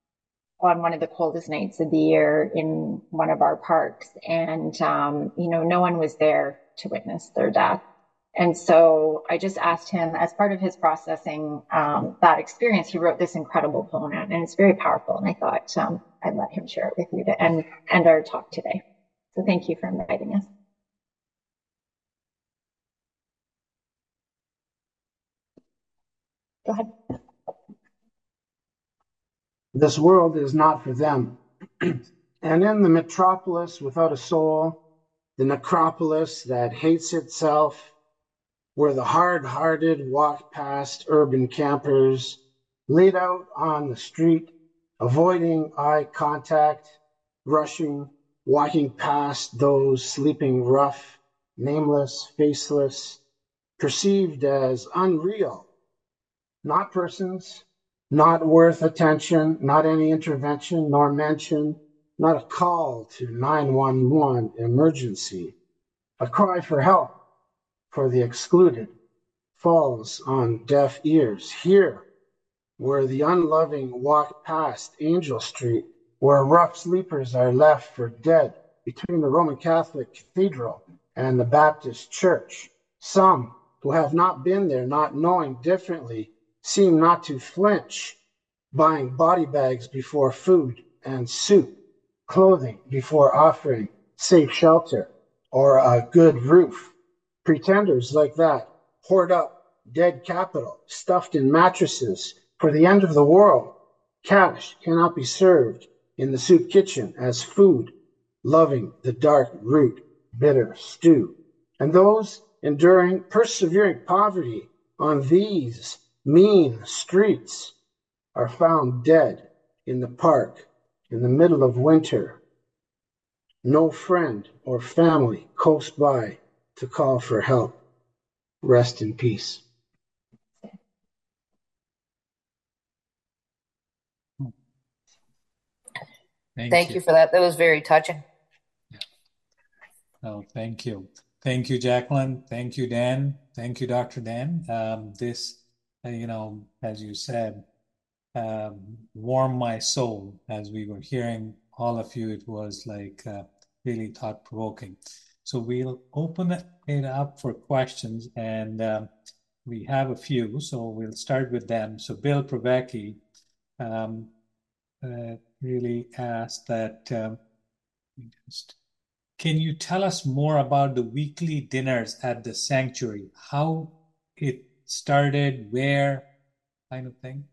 on one of the coldest nights of the year in one of our parks. And, um, you know, no one was there to witness their death. And so I just asked him, as part of his processing um, that experience, he wrote this incredible poem, and it's very powerful. And I thought um, I'd let him share it with you to end, end our talk today. So thank you for inviting us. Go ahead. This world is not for them. And in the metropolis without a soul, the necropolis that hates itself, where the hard-hearted walk past urban campers, laid out on the street, avoiding eye contact, rushing walking past those sleeping rough, nameless, faceless, perceived as unreal, not persons, not worth attention, not any intervention nor mention, not a call to nine one one emergency, a cry for help for the excluded falls on deaf ears. Here, where the unloving walk past Angel Street, where rough sleepers are left for dead between the Roman Catholic Cathedral and the Baptist Church. Some who have not been there, not knowing differently, seem not to flinch, buying body bags before food and soup, clothing before offering safe shelter or a good roof. Pretenders like that hoard up dead capital stuffed in mattresses for the end of the world. Cash cannot be served in the soup kitchen as food, loving the dark root, bitter stew. And those enduring, persevering poverty on these mean streets are found dead in the park in the middle of winter. No friend or family close by to call for help. Rest in peace. Thank, thank you. you for that. That was very touching. Yeah. Oh, thank you. Thank you, Jacqueline. Thank you, Dan. Thank you, Doctor Dan. Um, this, uh, you know, as you said, um, warmed my soul as we were hearing all of you. It was like uh, really thought-provoking. So we'll open it up for questions, and um, we have a few, so we'll start with them. So Bill Pravecki um, uh, really asked that, um, just, can you tell us more about the weekly dinners at the sanctuary? How it started, where, kind of thing?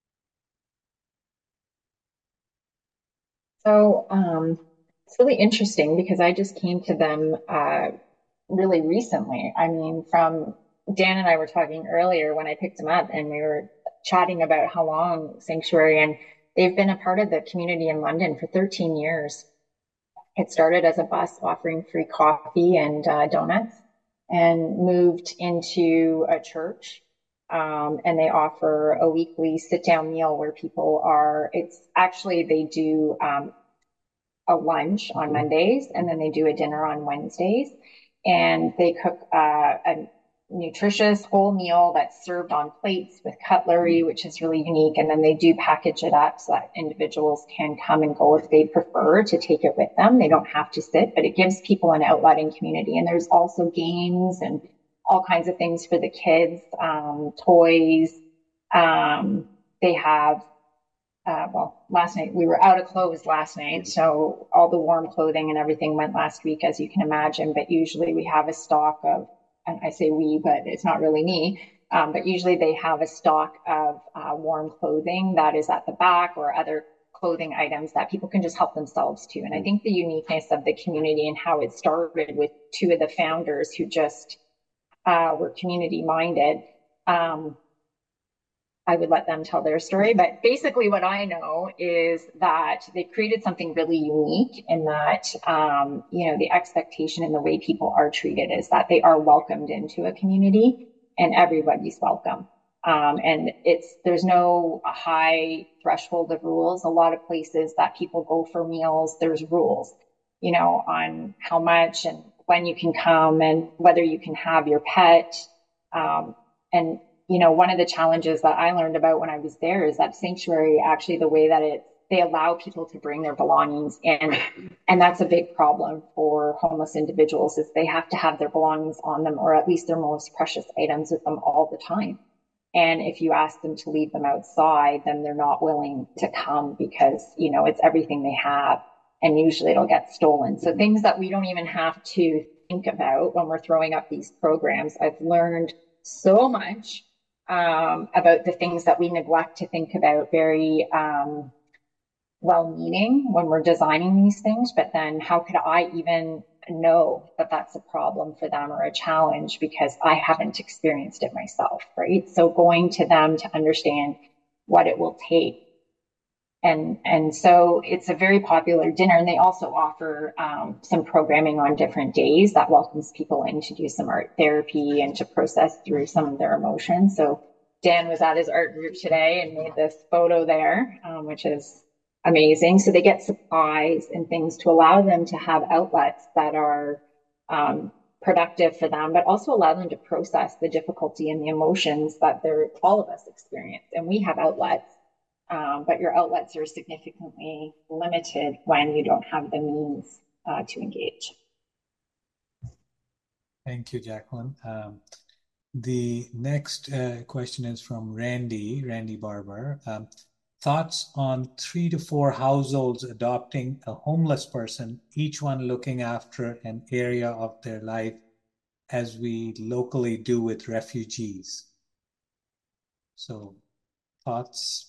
So um, it's really interesting because I just came to them uh, really recently. I mean, from Dan and I were talking earlier when I picked them up, and we were chatting about how long Sanctuary, and they've been a part of the community in London for thirteen years. It started as a bus offering free coffee and uh, donuts, and moved into a church. Um, and they offer a weekly sit-down meal where people are, it's actually, they do um, a lunch on Mondays, and then they do a dinner on Wednesdays. And they cook uh, a nutritious whole meal that's served on plates with cutlery, which is really unique. And then they do package it up so that individuals can come and go if they prefer to take it with them. They don't have to sit, but it gives people an outlet in community. And there's also games and all kinds of things for the kids, um, toys. Um, they have, uh, well, last night, we were out of clothes last night. So all the warm clothing and everything went last week, as you can imagine. But usually we have a stock of, and I say we, but it's not really me. Um, but usually they have a stock of uh, warm clothing that is at the back, or other clothing items that people can just help themselves to. And I think the uniqueness of the community and how it started with two of the founders who just uh, were community minded. Um, I would let them tell their story. But basically what I know is that they created something really unique in that, um, you know, the expectation and the way people are treated is that they are welcomed into a community, and everybody's welcome. Um, and it's, there's no high threshold of rules. A lot of places that people go for meals, there's rules, you know, on how much and when you can come and whether you can have your pet. Um, and you know, one of the challenges that I learned about when I was there is that Sanctuary, actually the way that it, they allow people to bring their belongings in. And that's a big problem for homeless individuals, is they have to have their belongings on them, or at least their most precious items with them all the time. And if you ask them to leave them outside, then they're not willing to come because, you know, it's everything they have. And usually it'll get stolen. So things that we don't even have to think about when we're throwing up these programs. I've learned so much Um, about the things that we neglect to think about, very um, well-meaning when we're designing these things. But then how could I even know that that's a problem for them or a challenge, because I haven't experienced it myself, right? So going to them to understand what it will take And, and so it's a very popular dinner. And they also offer um, some programming on different days that welcomes people in to do some art therapy and to process through some of their emotions. So Dan was at his art group today and made this photo there, um, which is amazing. So they get supplies and things to allow them to have outlets that are um, productive for them, but also allow them to process the difficulty and the emotions that they're, all of us experience. And we have outlets. Um, but your outlets are significantly limited when you don't have the means uh, to engage. Thank you, Jacqueline. Um, the next uh, question is from Randy, Randy Barber. Um, thoughts on three to four households adopting a homeless person, each one looking after an area of their life as we locally do with refugees. So, thoughts?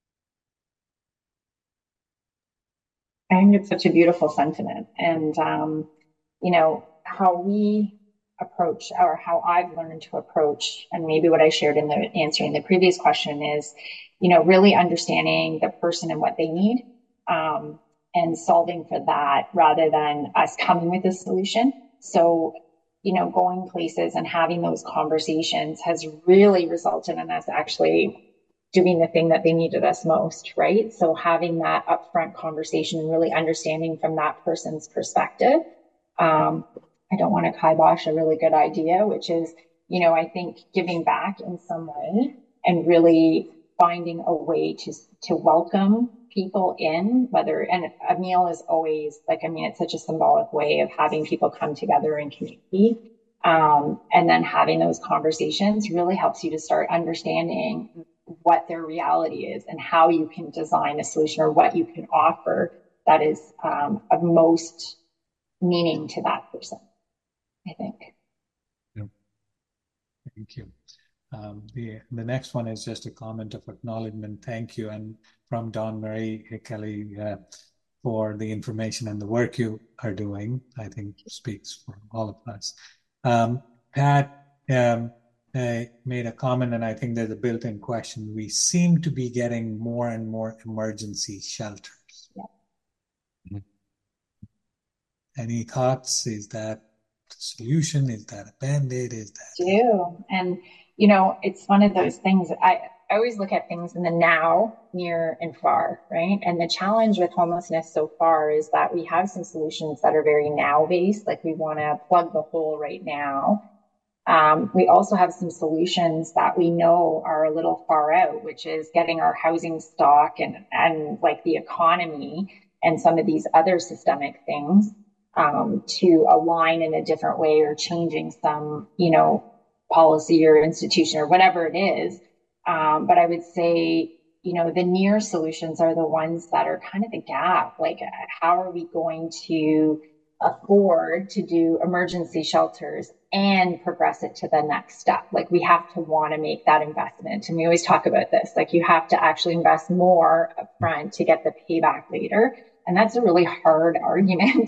I think it's such a beautiful sentiment. And, um, you know, how we approach, or how I've learned to approach, and maybe what I shared in the answering the previous question is, you know, really understanding the person and what they need, um, and solving for that rather than us coming with a solution. So, you know, going places and having those conversations has really resulted in us actually doing the thing that they needed us most, right? So having that upfront conversation and really understanding from that person's perspective. Um, I don't want to kibosh a really good idea, which is, you know, I think giving back in some way and really finding a way to, to welcome people in, whether, and a meal is always like, I mean, it's such a symbolic way of having people come together in community. Um, and then having those conversations really helps you to start understanding what their reality is and how you can design a solution or what you can offer that is um, of most meaning to that person, I think. Yep. Thank you. Um, the, the next one is just a comment of acknowledgement. Thank you. And from Dawn Marie Kelly uh, for the information and the work you are doing, I think speaks for all of us. Um, Pat um, uh, made a comment, and I think there's a built-in question. We seem to be getting more and more emergency shelters. Yeah. Mm-hmm. Any thoughts? Is that the solution? Is that a Band-Aid? Is that... Do. And, you know, it's one of those things, I, I always look at things in the now, near, and far, right? And the challenge with homelessness so far is that we have some solutions that are very now-based, like we want to plug the hole right now. Um, we also have some solutions that we know are a little far out, which is getting our housing stock and, and like the economy and some of these other systemic things um, to align in a different way, or changing some, you know, policy or institution or whatever it is. Um, but I would say, you know, the near solutions are the ones that are kind of the gap. Like, how are we going to afford to do emergency shelters and progress it to the next step? Like, we have to want to make that investment. And we always talk about this, like, you have to actually invest more upfront to get the payback later. And that's a really hard argument.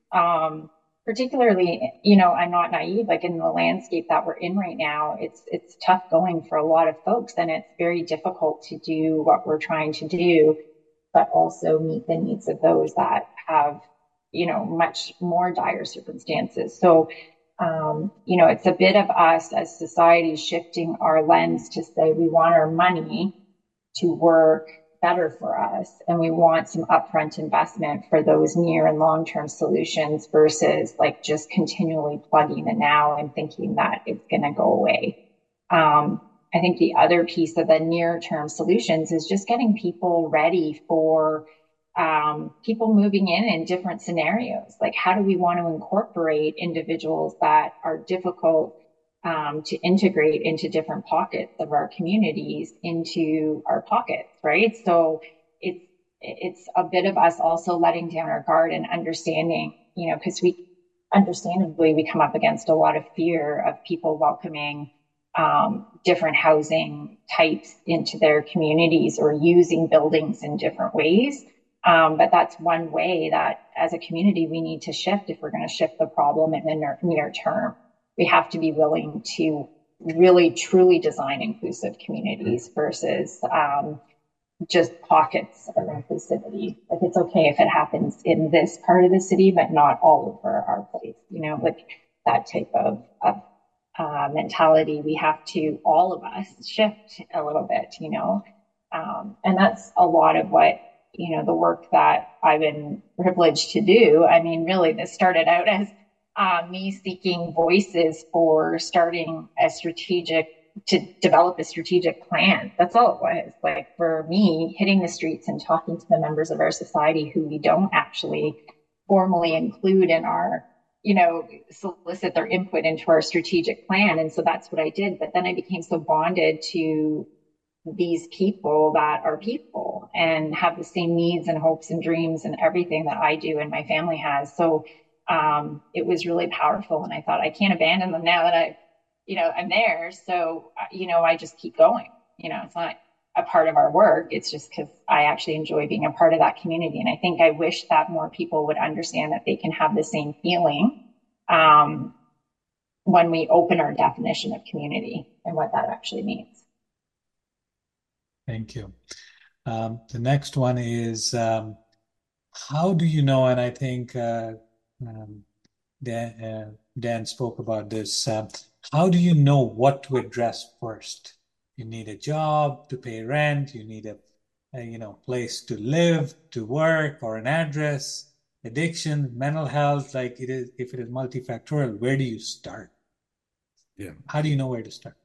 Um, particularly, you know, I'm not naive, like in the landscape that we're in right now, it's, it's tough going for a lot of folks, and it's very difficult to do what we're trying to do, but also meet the needs of those that have, you know, much more dire circumstances. So, um, you know, it's a bit of us as society shifting our lens to say we want our money to work better for us, and we want some upfront investment for those near and long-term solutions versus like just continually plugging the now and thinking that it's going to go away. Um, I think the other piece of the near-term solutions is just getting people ready for um, people moving in in different scenarios. Like, how do we want to incorporate individuals that are difficult um, to integrate into different pockets of our communities into our pockets, right? So it's it's a bit of us also letting down our guard and understanding, you know, because we understandably we come up against a lot of fear of people welcoming um, different housing types into their communities or using buildings in different ways. Um, but that's one way that as a community we need to shift if we're going to shift the problem in the near term. We have to be willing to really truly design inclusive communities versus um, just pockets of inclusivity. Like it's okay if it happens in this part of the city, but not all over our place, you know, like that type of, of uh, mentality. We have to, all of us, shift a little bit, you know. Um, and that's a lot of what, you know, the work that I've been privileged to do. I mean, really, this started out as uh, me seeking voices for starting a strategic, to develop a strategic plan. That's all it was. Like for me, hitting the streets and talking to the members of our society who we don't actually formally include in our, you know, solicit their input into our strategic plan. And so that's what I did. But then I became so bonded to these people that are people and have the same needs and hopes and dreams and everything that I do and my family has. So um, it was really powerful. And I thought, I can't abandon them now that I, you know, I'm there. So, you know, I just keep going. You know, it's not a part of our work. It's just because I actually enjoy being a part of that community. And I think I wish that more people would understand that they can have the same feeling um, when we open our definition of community and what that actually means. Thank you. Um, the next one is, um, how do you know, and I think uh, um, Dan, uh, Dan spoke about this, uh, how do you know what to address first? You need a job to pay rent, you need a, a you know, place to live, to work, or an address, addiction, mental health, like it is, if it is multifactorial, where do you start? Yeah. How do you know where to start?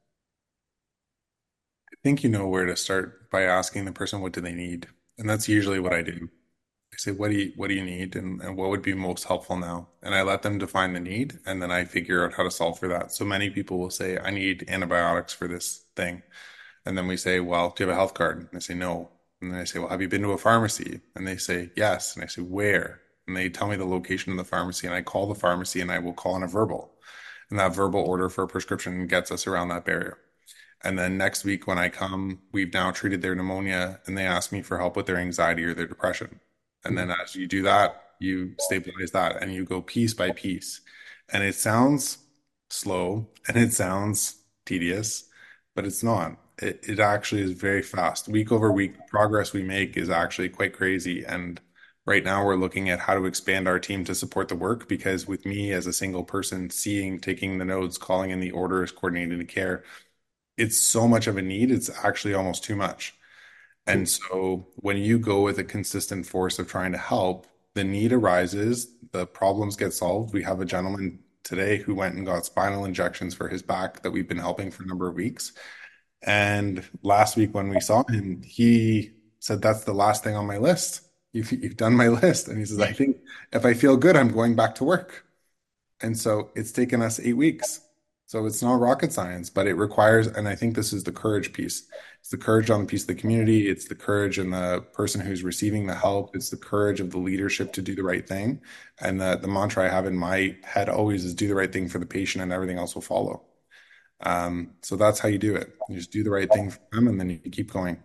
I think you know where to start by asking the person, what do they need? And that's usually what I do. I say, what do you, what do you need? And, and what would be most helpful now? And I let them define the need, and then I figure out how to solve for that. So many people will say, I need antibiotics for this thing. And then we say, well, do you have a health card? And they say, no. And then I say, well, have you been to a pharmacy? And they say, yes. And I say, where? And they tell me the location of the pharmacy, and I call the pharmacy, and I will call on a verbal. And that verbal order for a prescription gets us around that barrier. And then next week when I come, we've now treated their pneumonia, and they ask me for help with their anxiety or their depression. And then as you do that, you stabilize that and you go piece by piece. And it sounds slow and it sounds tedious, but it's not. It, it actually is very fast. Week over week, the progress we make is actually quite crazy. And right now we're looking at how to expand our team to support the work, because with me as a single person, seeing, taking the notes, calling in the orders, coordinating the care, it's so much of a need. It's actually almost too much. And so when you go with a consistent force of trying to help, the need arises, the problems get solved. We have a gentleman today who went and got spinal injections for his back that we've been helping for a number of weeks. And last week when we saw him, he said, that's the last thing on my list. You've, you've done my list. And he says, I think if I feel good, I'm going back to work. And so it's taken us eight weeks. So it's not rocket science, but it requires, and I think this is the courage piece. It's the courage on the piece of the community. It's the courage in the person who's receiving the help. It's the courage of the leadership to do the right thing. And the, the mantra I have in my head always is do the right thing for the patient and everything else will follow. Um, so that's how you do it. You just do the right thing for them and then you keep going.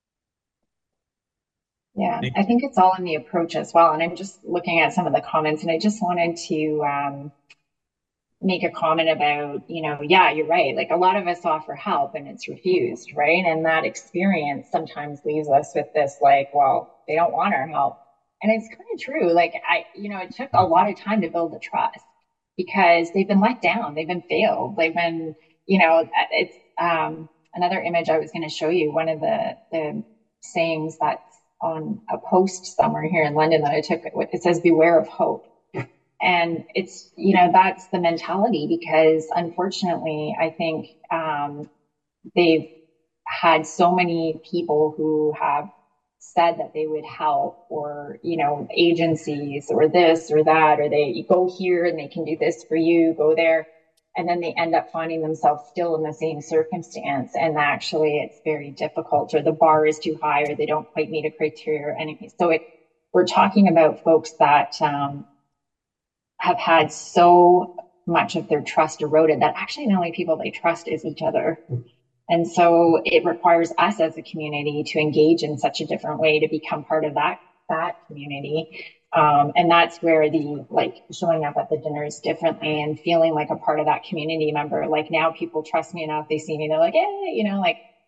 Yeah, I think it's all in the approach as well. And I'm just looking at some of the comments, and I just wanted to um, make a comment about, you know, yeah, you're right. Like a lot of us offer help and it's refused, right? And that experience sometimes leaves us with this like, well, they don't want our help. And it's kind of true. Like I, you know, it took a lot of time to build the trust because they've been let down. They've been failed. They've been, you know, it's um, another image I was going to show you. One of the, the sayings that's on a post somewhere here in London that I took, it says, beware of hope. And it's, you know, that's the mentality because unfortunately, I think um, they've had so many people who have said that they would help, or, you know, agencies or this or that, or they you go here and they can do this for you, go there. And then they end up finding themselves still in the same circumstance. And actually it's very difficult, or the bar is too high, or they don't quite meet a criteria or anything. So it, we're talking about folks that, um, have had so much of their trust eroded that actually the only people they trust is each other. And so it requires us as a community to engage in such a different way to become part of that, that community. Um, and that's where the, like showing up at the dinners differently and feeling like a part of that community member. Like now people trust me enough. They see me, they're like, hey, you know, like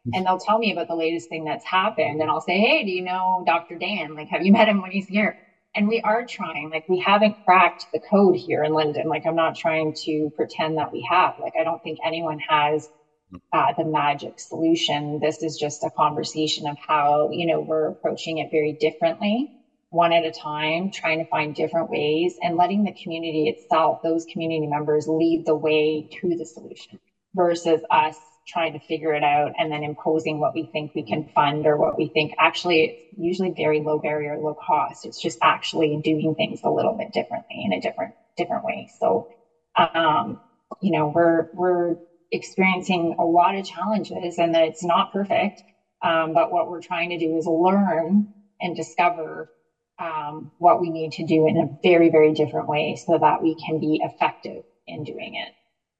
and they'll tell me about the latest thing that's happened. And I'll say, hey, do you know Doctor Dan? Like, have you met him when he's here? And we are trying, like, we haven't cracked the code here in London. Like, I'm not trying to pretend that we have. Like, I don't think anyone has uh, the magic solution. This is just a conversation of how, you know, we're approaching it very differently, one at a time, trying to find different ways and letting the community itself, those community members, lead the way to the solution versus us trying to figure it out and then imposing what we think we can fund or what we think. Actually, it's usually very low barrier, low cost. It's just actually doing things a little bit differently in a different different way. So, um, you know, we're we're experiencing a lot of challenges and that it's not perfect. Um, but what we're trying to do is learn and discover um, what we need to do in a very, very different way so that we can be effective in doing it.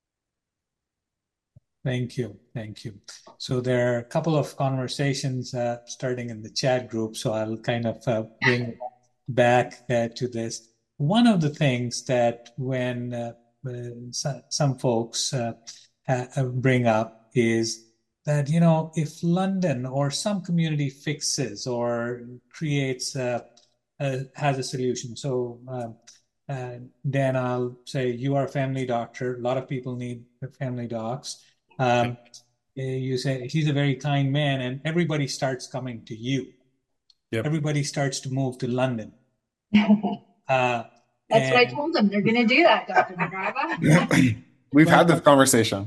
Thank you. Thank you. So there are a couple of conversations uh, starting in the chat group. So I'll kind of uh, bring back uh, to this. One of the things that when uh, uh, some folks uh, uh, bring up is that, you know, if London or some community fixes or creates, a, a, has a solution. So uh, uh, then I'll say, you are a family doctor. A lot of people need family docs. Um, you say he's a very kind man, and everybody starts coming to you. Yep. Everybody starts to move to London. uh, That's and, what I told them. They're going to do that, Doctor McGarva. We've had this conversation.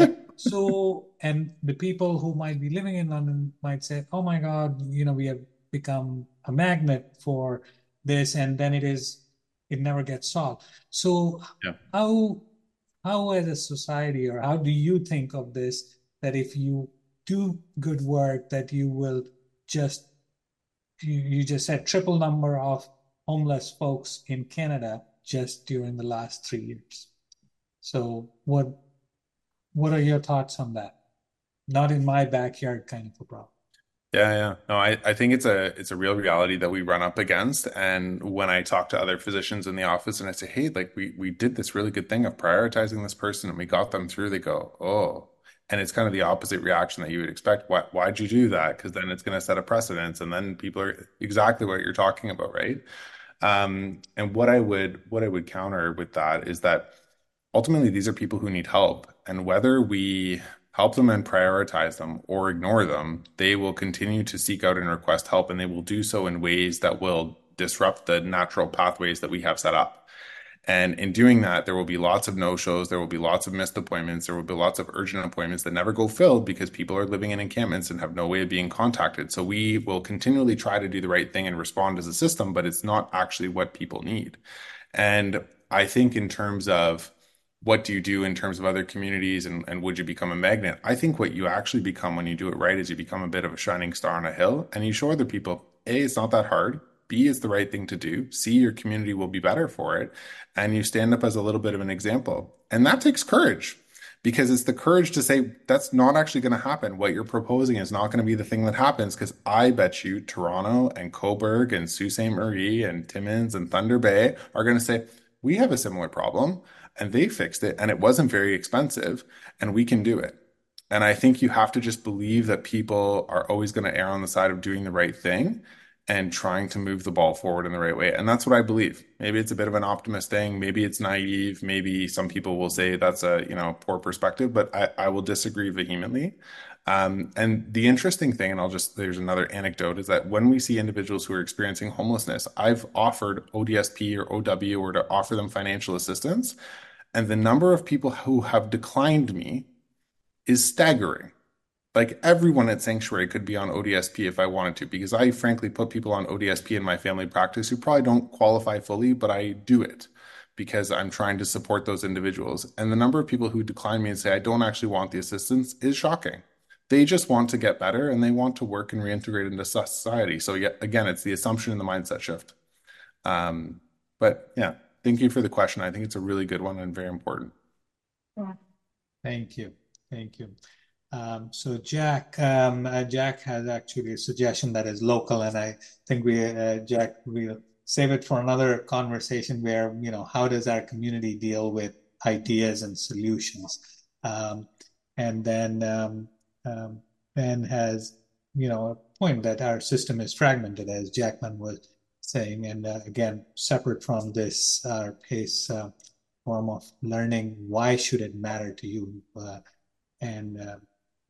So, and the people who might be living in London might say, "Oh my God, you know, we have become a magnet for this," and then it is, it never gets solved. So, yeah. how? How as a society, or how do you think of this, that if you do good work, that you will just, you, you just said triple number of homeless folks in Canada just during the last three years. So what, what are your thoughts on that? Not in my backyard kind of a problem. Yeah, yeah. No, I, I think it's a it's a real reality that we run up against. And when I talk to other physicians in the office and I say, hey, like we we did this really good thing of prioritizing this person and we got them through, they go, oh. And it's kind of the opposite reaction that you would expect. Why, why'd you do that? Because then it's going to set a precedence. And then people are exactly what you're talking about, right? Um, and what I would what I would counter with that is that ultimately these are people who need help. And whether we help them and prioritize them or ignore them, they will continue to seek out and request help, and they will do so in ways that will disrupt the natural pathways that we have set up. And in doing that, there will be lots of no-shows, there will be lots of missed appointments, there will be lots of urgent appointments that never go filled because people are living in encampments and have no way of being contacted. So we will continually try to do the right thing and respond as a system, but it's not actually what people need. And I think in terms of what do you do in terms of other communities and, and would you become a magnet? I think what you actually become when you do it right is you become a bit of a shining star on a hill and you show other people, A, it's not that hard. B, it's the right thing to do. C, your community will be better for it. And you stand up as a little bit of an example. And that takes courage because it's the courage to say that's not actually going to happen. What you're proposing is not going to be the thing that happens because I bet you Toronto and Cobourg and Sault Ste. Marie and Timmins and Thunder Bay are going to say, we have a similar problem. And they fixed it and it wasn't very expensive and we can do it. And I think you have to just believe that people are always going to err on the side of doing the right thing and trying to move the ball forward in the right way. And that's what I believe. Maybe it's a bit of an optimist thing. Maybe it's naive. Maybe some people will say that's a, you know, poor perspective, but I, I will disagree vehemently. Um, and the interesting thing, and I'll just, there's another anecdote, is that when we see individuals who are experiencing homelessness, I've offered O D S P or O W or to offer them financial assistance. And the number of people who have declined me is staggering. Like everyone at Sanctuary could be on O D S P if I wanted to, because I frankly put people on O D S P in my family practice who probably don't qualify fully, but I do it because I'm trying to support those individuals. And the number of people who decline me and say, I don't actually want the assistance is shocking. They just want to get better and they want to work and reintegrate into society. So yet again, it's the assumption and the mindset shift. Um, but yeah. Thank you for the question. I think it's a really good one and very important. Thank you. Thank you. Um, so Jack, um, uh, Jack has actually a suggestion that is local, and I think we, uh, Jack, we'll save it for another conversation where, you know, how does our community deal with ideas and solutions? Um, and then um, um, Ben has, you know, a point that our system is fragmented, as Jacqueline was saying, and uh, again, separate from this uh, PACE uh, form of learning, why should it matter to you? Uh, and uh,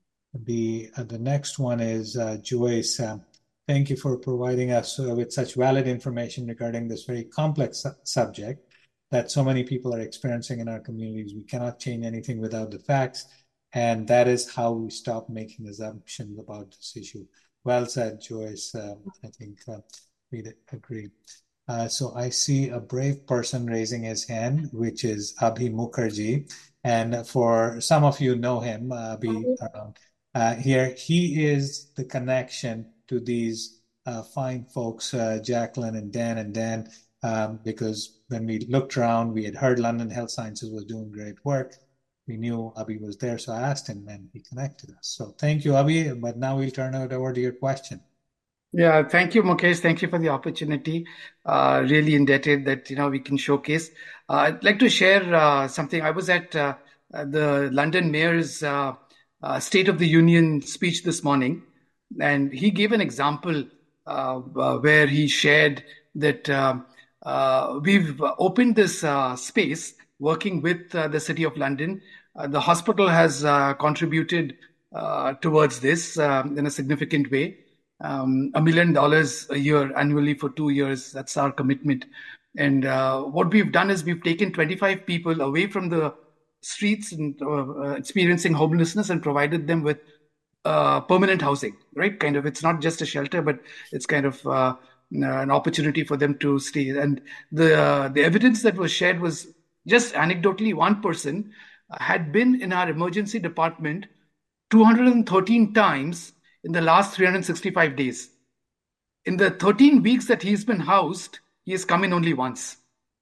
the uh, the next one is uh, Joyce. Um, thank you for providing us uh, with such valid information regarding this very complex su subject that so many people are experiencing in our communities. We cannot change anything without the facts, and that is how we stop making assumptions about this issue. Well said, Joyce. Um, I think uh, we'd agree. Uh, so I see a brave person raising his hand, which is Abhi Mukherjee. And for some of you know him, uh, Abhi, uh, uh, here, he is the connection to these uh, fine folks, uh, Jacqueline and Dan and Dan, um, because when we looked around, we had heard London Health Sciences was doing great work. We knew Abhi was there, so I asked him and he connected us. So thank you, Abhi, but now we'll turn it over to your question. Yeah, thank you, Mukesh. Thank you for the opportunity. Uh, really indebted that, you know, we can showcase. Uh, I'd like to share uh, something. I was at uh, the London Mayor's uh, uh, State of the Union speech this morning, and he gave an example uh, uh, where he shared that uh, uh, we've opened this uh, space working with uh, the City of London. Uh, the hospital has uh, contributed uh, towards this uh, in a significant way. Um, a million dollars a year annually for two years. That's our commitment. And uh, what we've done is we've taken twenty-five people away from the streets and uh, experiencing homelessness and provided them with uh, permanent housing, right? Kind of, it's not just a shelter, but it's kind of uh, an opportunity for them to stay. And the uh, the evidence that was shared was just anecdotally, one person had been in our emergency department two hundred thirteen times in the last three hundred sixty-five days. In the thirteen weeks that he's been housed, he has come in only once.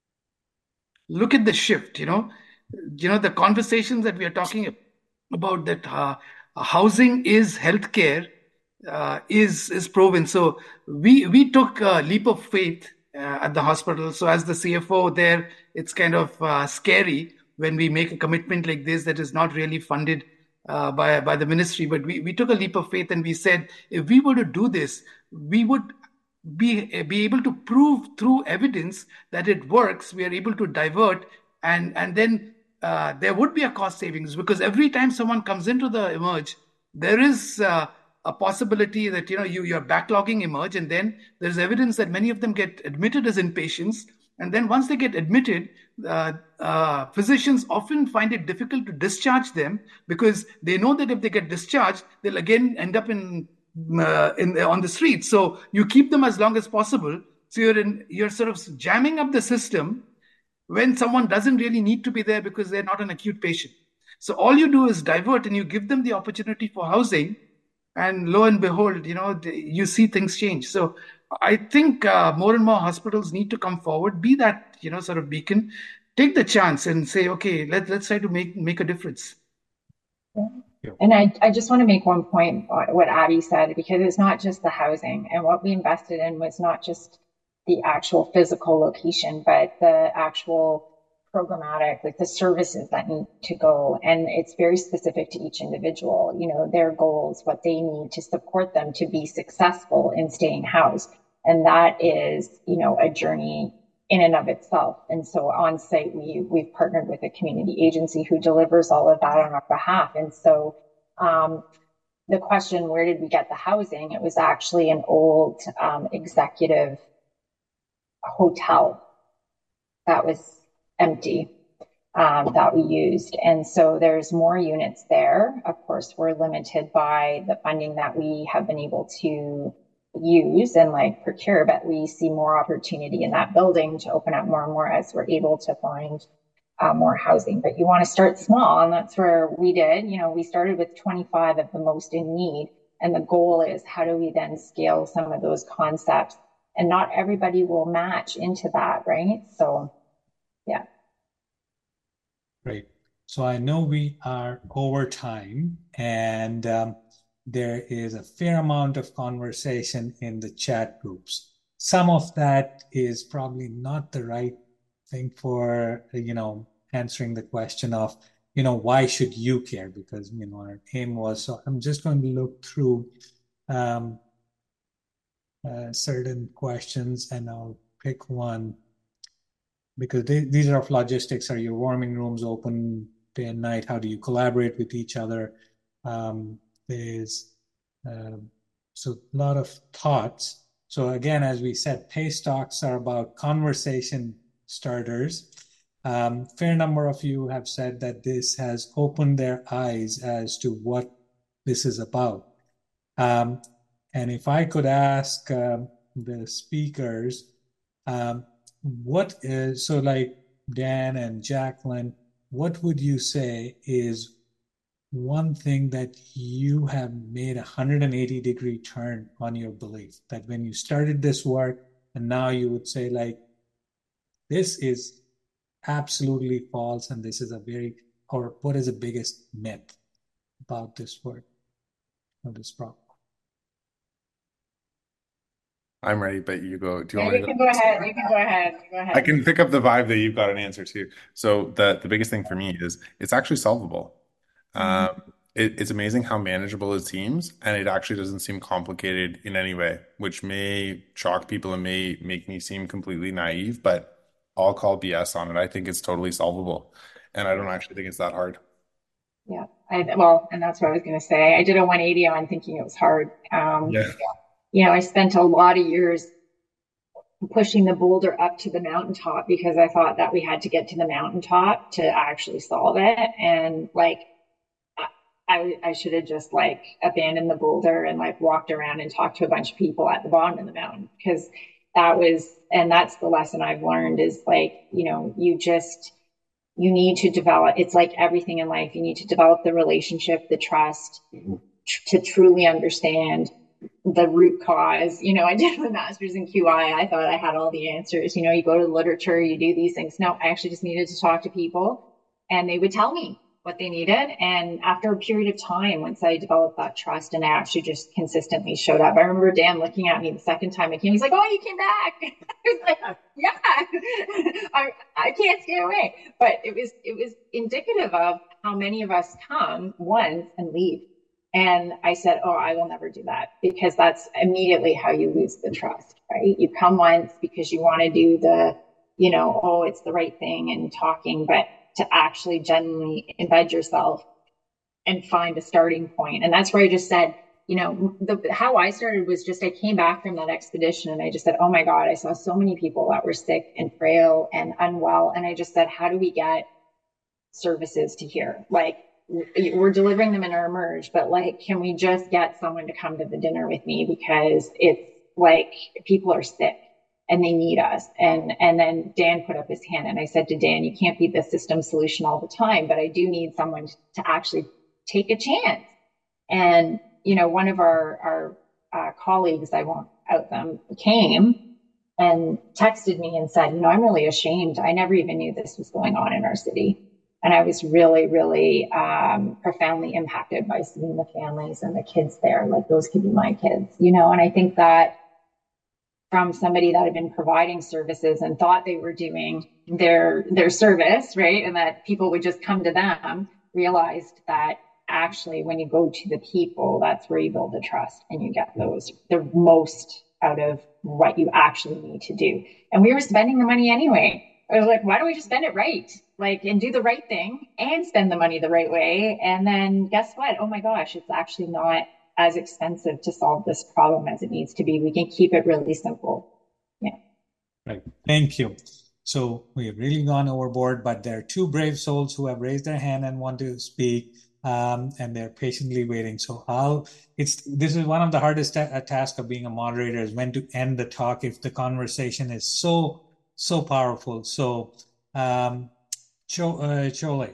Look at the shift, you know. You know, the conversations that we are talking about, that uh, housing is healthcare, uh, is, is proven. So we, we took a leap of faith uh, at the hospital. So as the C F O there, it's kind of uh, scary when we make a commitment like this that is not really funded Uh, by by the ministry, but we, we took a leap of faith and we said, if we were to do this, we would be be able to prove through evidence that it works. We are able to divert, and and then uh, there would be a cost savings, because every time someone comes into the emerge, there is uh, a possibility that, you know, you you're backlogging emerge, and then there's evidence that many of them get admitted as inpatients. And then once they get admitted, uh, uh, physicians often find it difficult to discharge them, because they know that if they get discharged, they'll again end up in, uh, in on the streets. So you keep them as long as possible. So you're in, you're sort of jamming up the system when someone doesn't really need to be there because they're not an acute patient. So all you do is divert and you give them the opportunity for housing, and lo and behold, you know, you see things change. So I think uh, more and more hospitals need to come forward, be that, you know, sort of beacon, take the chance and say, okay, let, let's try to make, make a difference. Yeah. And I, I just want to make one point, what Abhi said, because it's not just the housing, and what we invested in was not just the actual physical location, but the actual programmatic, like the services that need to go. And it's very specific to each individual, you know, their goals, what they need to support them to be successful in staying housed. And that is, you know, a journey in and of itself. And so on site, we, we've partnered with a community agency who delivers all of that on our behalf. And so um, the question, where did we get the housing? It was actually an old um, executive hotel that was empty um, that we used. And so there's more units there. Of course, we're limited by the funding that we have been able to use and like procure, but we see more opportunity in that building to open up more and more as we're able to find uh, more housing. But you want to start small, and that's where we did. You know, we started with twenty-five of the most in need, and the goal is how do we then scale some of those concepts, and not everybody will match into that, right? So yeah. Great. So I know we are over time, and um, there is a fair amount of conversation in the chat groups. Some of that is probably not the right thing for, you know, answering the question of, you know, why should you care? Because, you know, our aim was, so I'm just going to look through um, uh, certain questions and I'll pick one because they, these are of logistics. Are your warming rooms open day and night? How do you collaborate with each other? Um, there's uh, so a lot of thoughts. So again, as we said, PACE talks are about conversation starters. Um, fair number of you have said that this has opened their eyes as to what this is about. Um, and if I could ask uh, the speakers, um, what is, so like Dan and Jacqueline, what would you say is one thing that you have made a one hundred eighty degree turn on your belief, that when you started this work and now you would say like, this is absolutely false and this is a very, or what is the biggest myth about this work or this problem? I'm ready, but you go. Do you Yeah, want you me to can go? go ahead. You can go ahead. Go ahead. I can pick up the vibe that you've got an answer to. So the the biggest thing for me is it's actually solvable. Mhm. Um, it, it's amazing how manageable it seems, and it actually doesn't seem complicated in any way, which may shock people and may make me seem completely naive, but I'll call B S on it. I think it's totally solvable, and I don't actually think it's that hard. Yeah, I, well, and that's what I was going to say. I did a one eighty on thinking it was hard. Um, Yeah. you know, I spent a lot of years pushing the boulder up to the mountaintop because I thought that we had to get to the mountaintop to actually solve it. And like, I, I should have just like abandoned the boulder and like walked around and talked to a bunch of people at the bottom of the mountain, because that was, and that's the lesson I've learned is like, you know, you just, you need to develop, it's like everything in life, you need to develop the relationship, the trust, tr- to truly understand the root cause. You know, I did my master's in Q I. I thought I had all the answers. You know, you go to the literature, you do these things. No, I actually just needed to talk to people and they would tell me what they needed. And after a period of time, once I developed that trust and I actually just consistently showed up, I remember Dan looking at me the second time I came, he's like, "Oh, you came back." I was like, yeah, I, I can't stay away. But it was, it was indicative of how many of us come once and leave. And I said, "Oh, I will never do that," because that's immediately how you lose the trust, right? You come once because you want to do the, you know, oh, it's the right thing and talking, but to actually genuinely embed yourself and find a starting point. And that's where I just said, you know, the, how I started was just, I came back from that expedition and I just said, oh my God, I saw so many people that were sick and frail and unwell. And I just said, how do we get services to here? Like, we're delivering them in our merge, but like, can we just get someone to come to the dinner with me? Because it's like, people are sick and they need us. And, and then Dan put up his hand and I said to Dan, you can't be the system solution all the time, but I do need someone to actually take a chance. And, you know, one of our, our uh, colleagues, I won't out them, came and texted me and said, you know, I'm really ashamed. I never even knew this was going on in our city. And I was really, really um, profoundly impacted by seeing the families and the kids there. Like, those could be my kids, you know? And I think that from somebody that had been providing services and thought they were doing their, their service, right? And that people would just come to them, realized that actually when you go to the people, that's where you build the trust and you get those, the most out of what you actually need to do. And we were spending the money anyway. I was like, why don't we just spend it right? Like, and do the right thing and spend the money the right way. And then guess what? Oh my gosh, it's actually not as expensive to solve this problem as it needs to be. We can keep it really simple. Yeah. Right. Thank you. So we have really gone overboard, but there are two brave souls who have raised their hand and want to speak, um, and they're patiently waiting. So I'll, it's, this is one of the hardest ta- tasks of being a moderator, is when to end the talk if the conversation is so, so powerful. So, um, Cho, uh, Chole.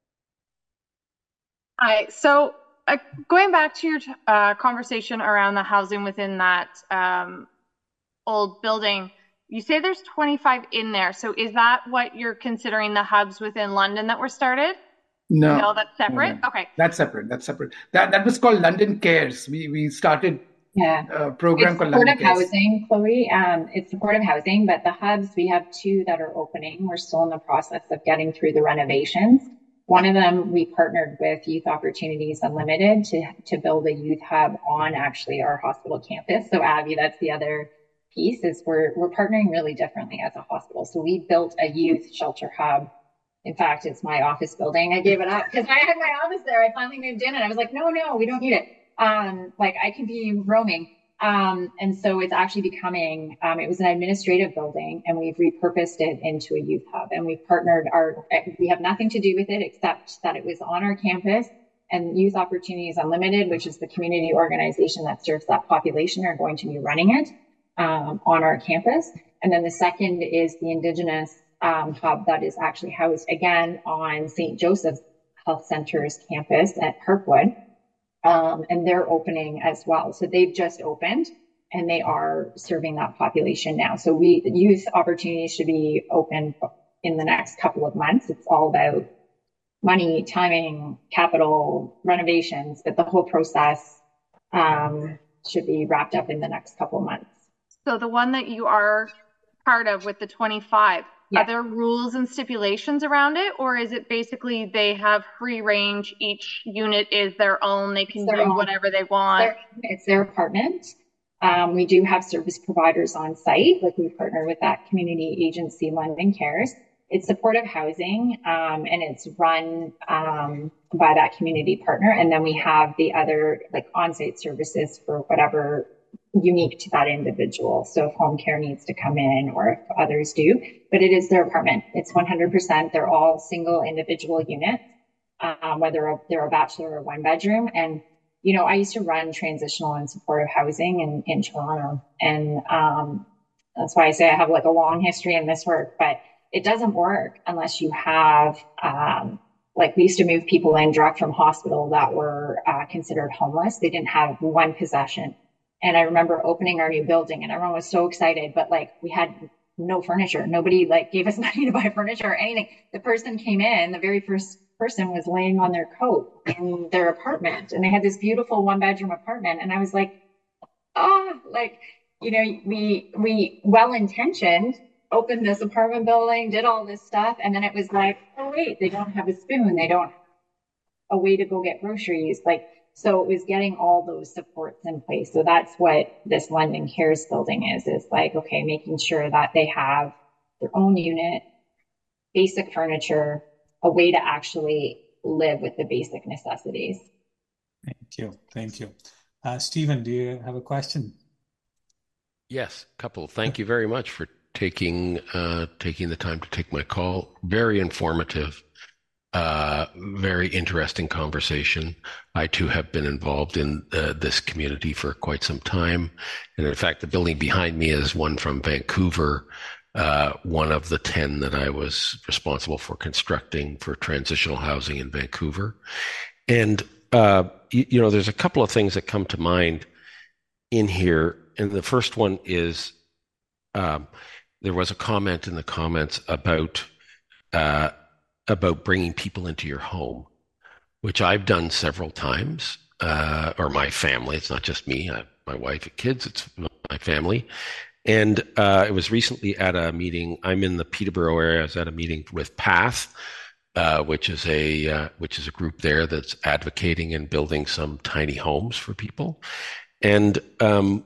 Hi. So uh, going back to your uh, conversation around the housing within that um, old building, you say there's twenty-five in there. So is that what you're considering the hubs within London that were started? No. No, that's separate? No, no. Okay. That's separate. That's separate. That that was called London Cares. We we started yeah. a program it's called supportive London Cares. housing, Chloe. Um, it's supportive housing, but the hubs, we have two that are opening. We're still in the process of getting through the renovations. One of them, we partnered with Youth Opportunities Unlimited to, to build a youth hub on actually our hospital campus. So Abby, that's the other piece, is we're, we're partnering really differently as a hospital. So we built a youth shelter hub. In fact, it's my office building. I gave it up because I had my office there. I finally moved in and I was like, no, no, we don't need it. Um, like I can be roaming. Um, and so it's actually becoming, um, it was an administrative building and we've repurposed it into a youth hub, and we've partnered our, we have nothing to do with it except that it was on our campus, and Youth Opportunities Unlimited, which is the community organization that serves that population, are going to be running it, um, on our campus. And then the second is the Indigenous, um, hub that is actually housed again on Saint Joseph's Health Center's campus at Parkwood. Um, and they're opening as well. So they've just opened and they are serving that population now. So we, youth opportunities should be open in the next couple of months. It's all about money, timing, capital, renovations, but the whole process um, should be wrapped up in the next couple of months. So the one that you are part of with the twenty-five, yeah. Are there rules and stipulations around it, or is it basically they have free range, each unit is their own, they can do own. whatever they want? It's their, it's their apartment. Um, we do have service providers on site, like we partner with that community agency, London Cares. It's supportive housing, um, and it's run um, by that community partner. And then we have the other like on-site services for whatever unique to that individual. So if home care needs to come in or if others do, but it is their apartment. It's one hundred percent. They're all single individual units, um, whether they're a bachelor or one bedroom. And, you know, I used to run transitional and supportive housing in, in Toronto. And um, that's why I say I have like a long history in this work, but it doesn't work unless you have, um, like we used to move people in direct from hospital that were uh, considered homeless. They didn't have one possession. And I remember opening our new building and everyone was so excited, but like we had no furniture. Nobody like gave us money to buy furniture or anything. The person came in, the very first person was laying on their coat in their apartment, and they had this beautiful one bedroom apartment. And I was like, oh, like, you know, we, we well-intentioned opened this apartment building, did all this stuff. And then it was like, oh wait, they don't have a spoon. They don't have a way to go get groceries. Like, so it was getting all those supports in place. So that's what this London Cares building is, is like, okay, making sure that they have their own unit, basic furniture, a way to actually live with the basic necessities. Thank you. Thank you. Uh, Stephen, do you have a question? Yes, a couple. Thank you very much for taking uh, taking the time to take my call. Very informative. Uh, very interesting conversation. I too have been involved in uh, this community for quite some time. And in fact, the building behind me is one from Vancouver, uh, one of the ten that I was responsible for constructing for transitional housing in Vancouver. And, uh, you, you know, there's a couple of things that come to mind in here. And the first one is um, there was a comment in the comments about uh, about bringing people into your home, which I've done several times, uh, or my family. It's not just me, I, my wife and kids, it's my family. And uh, it was recently at a meeting. I'm in the Peterborough area. I was at a meeting with PATH, uh, which is a uh, which is a group there that's advocating and building some tiny homes for people. And um,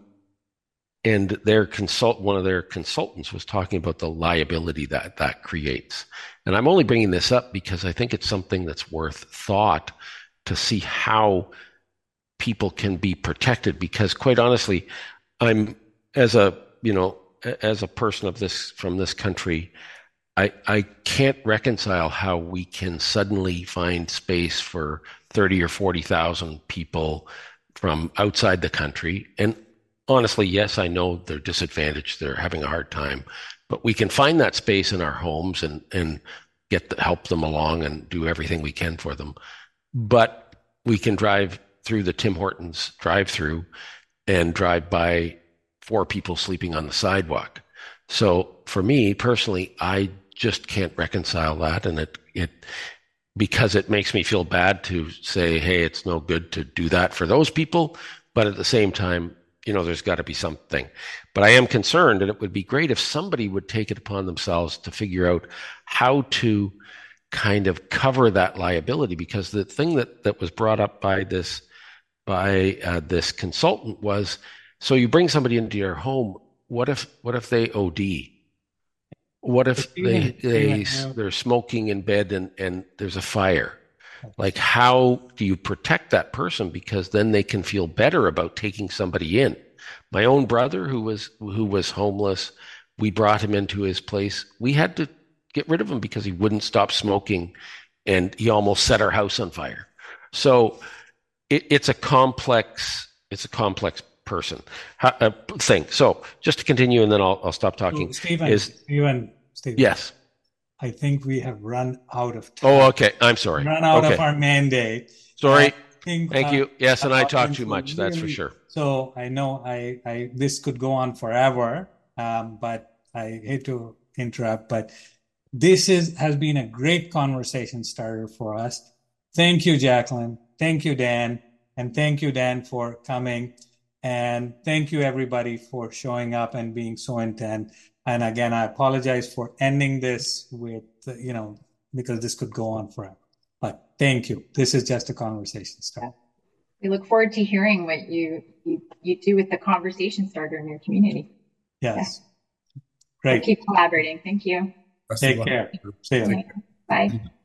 and their consult one of their consultants was talking about the liability that that creates. And I'm only bringing this up because I think it's something that's worth thought to see how people can be protected. Because quite honestly, I'm as a, you know, as a person of this, from this country, I, I can't reconcile how we can suddenly find space for thirty or forty thousand people from outside the country. And honestly, yes, I know they're disadvantaged. They're having a hard time. But we can find that space in our homes and, and get the, help them along and do everything we can for them. But we can drive through the Tim Hortons drive-through and drive by four people sleeping on the sidewalk. So for me personally, I just can't reconcile that. And it, it, because it makes me feel bad to say, hey, it's no good to do that for those people. But at the same time, you know, there's got to be something. But I am concerned, and it would be great if somebody would take it upon themselves to figure out how to kind of cover that liability, because the thing that, that was brought up by this by uh, this consultant was, so you bring somebody into your home, what if what if they O D? What if they they they're smoking in bed and, and there's a fire? Like, how do you protect that person? Because then they can feel better about taking somebody in. My own brother, who was who was homeless, we brought him into his place. We had to get rid of him because he wouldn't stop smoking, and he almost set our house on fire. So it, it's a complex it's a complex person uh, thing. So just to continue, and then I'll I'll stop talking. So Stephen, is, Stephen, Stephen. Yes. I think we have run out of time. Oh, okay. I'm sorry. Run out okay. of our mandate. Sorry. Think, Thank uh, you. Yes, and I talk too much. Really, that's for sure. So I know I, I this could go on forever, um, but I hate to interrupt. But this is has been a great conversation starter for us. Thank you, Jacqueline. Thank you, Dan. And thank you, Dan, for coming. And thank you, everybody, for showing up and being so intent. And again, I apologize for ending this with, you know, because this could go on forever. But thank you. This is just a conversation starter. We look forward to hearing what you, you, you do with the conversation starter in your community. Yes. Yeah. Great. We'll keep collaborating. Thank you. Take care. See you. Bye.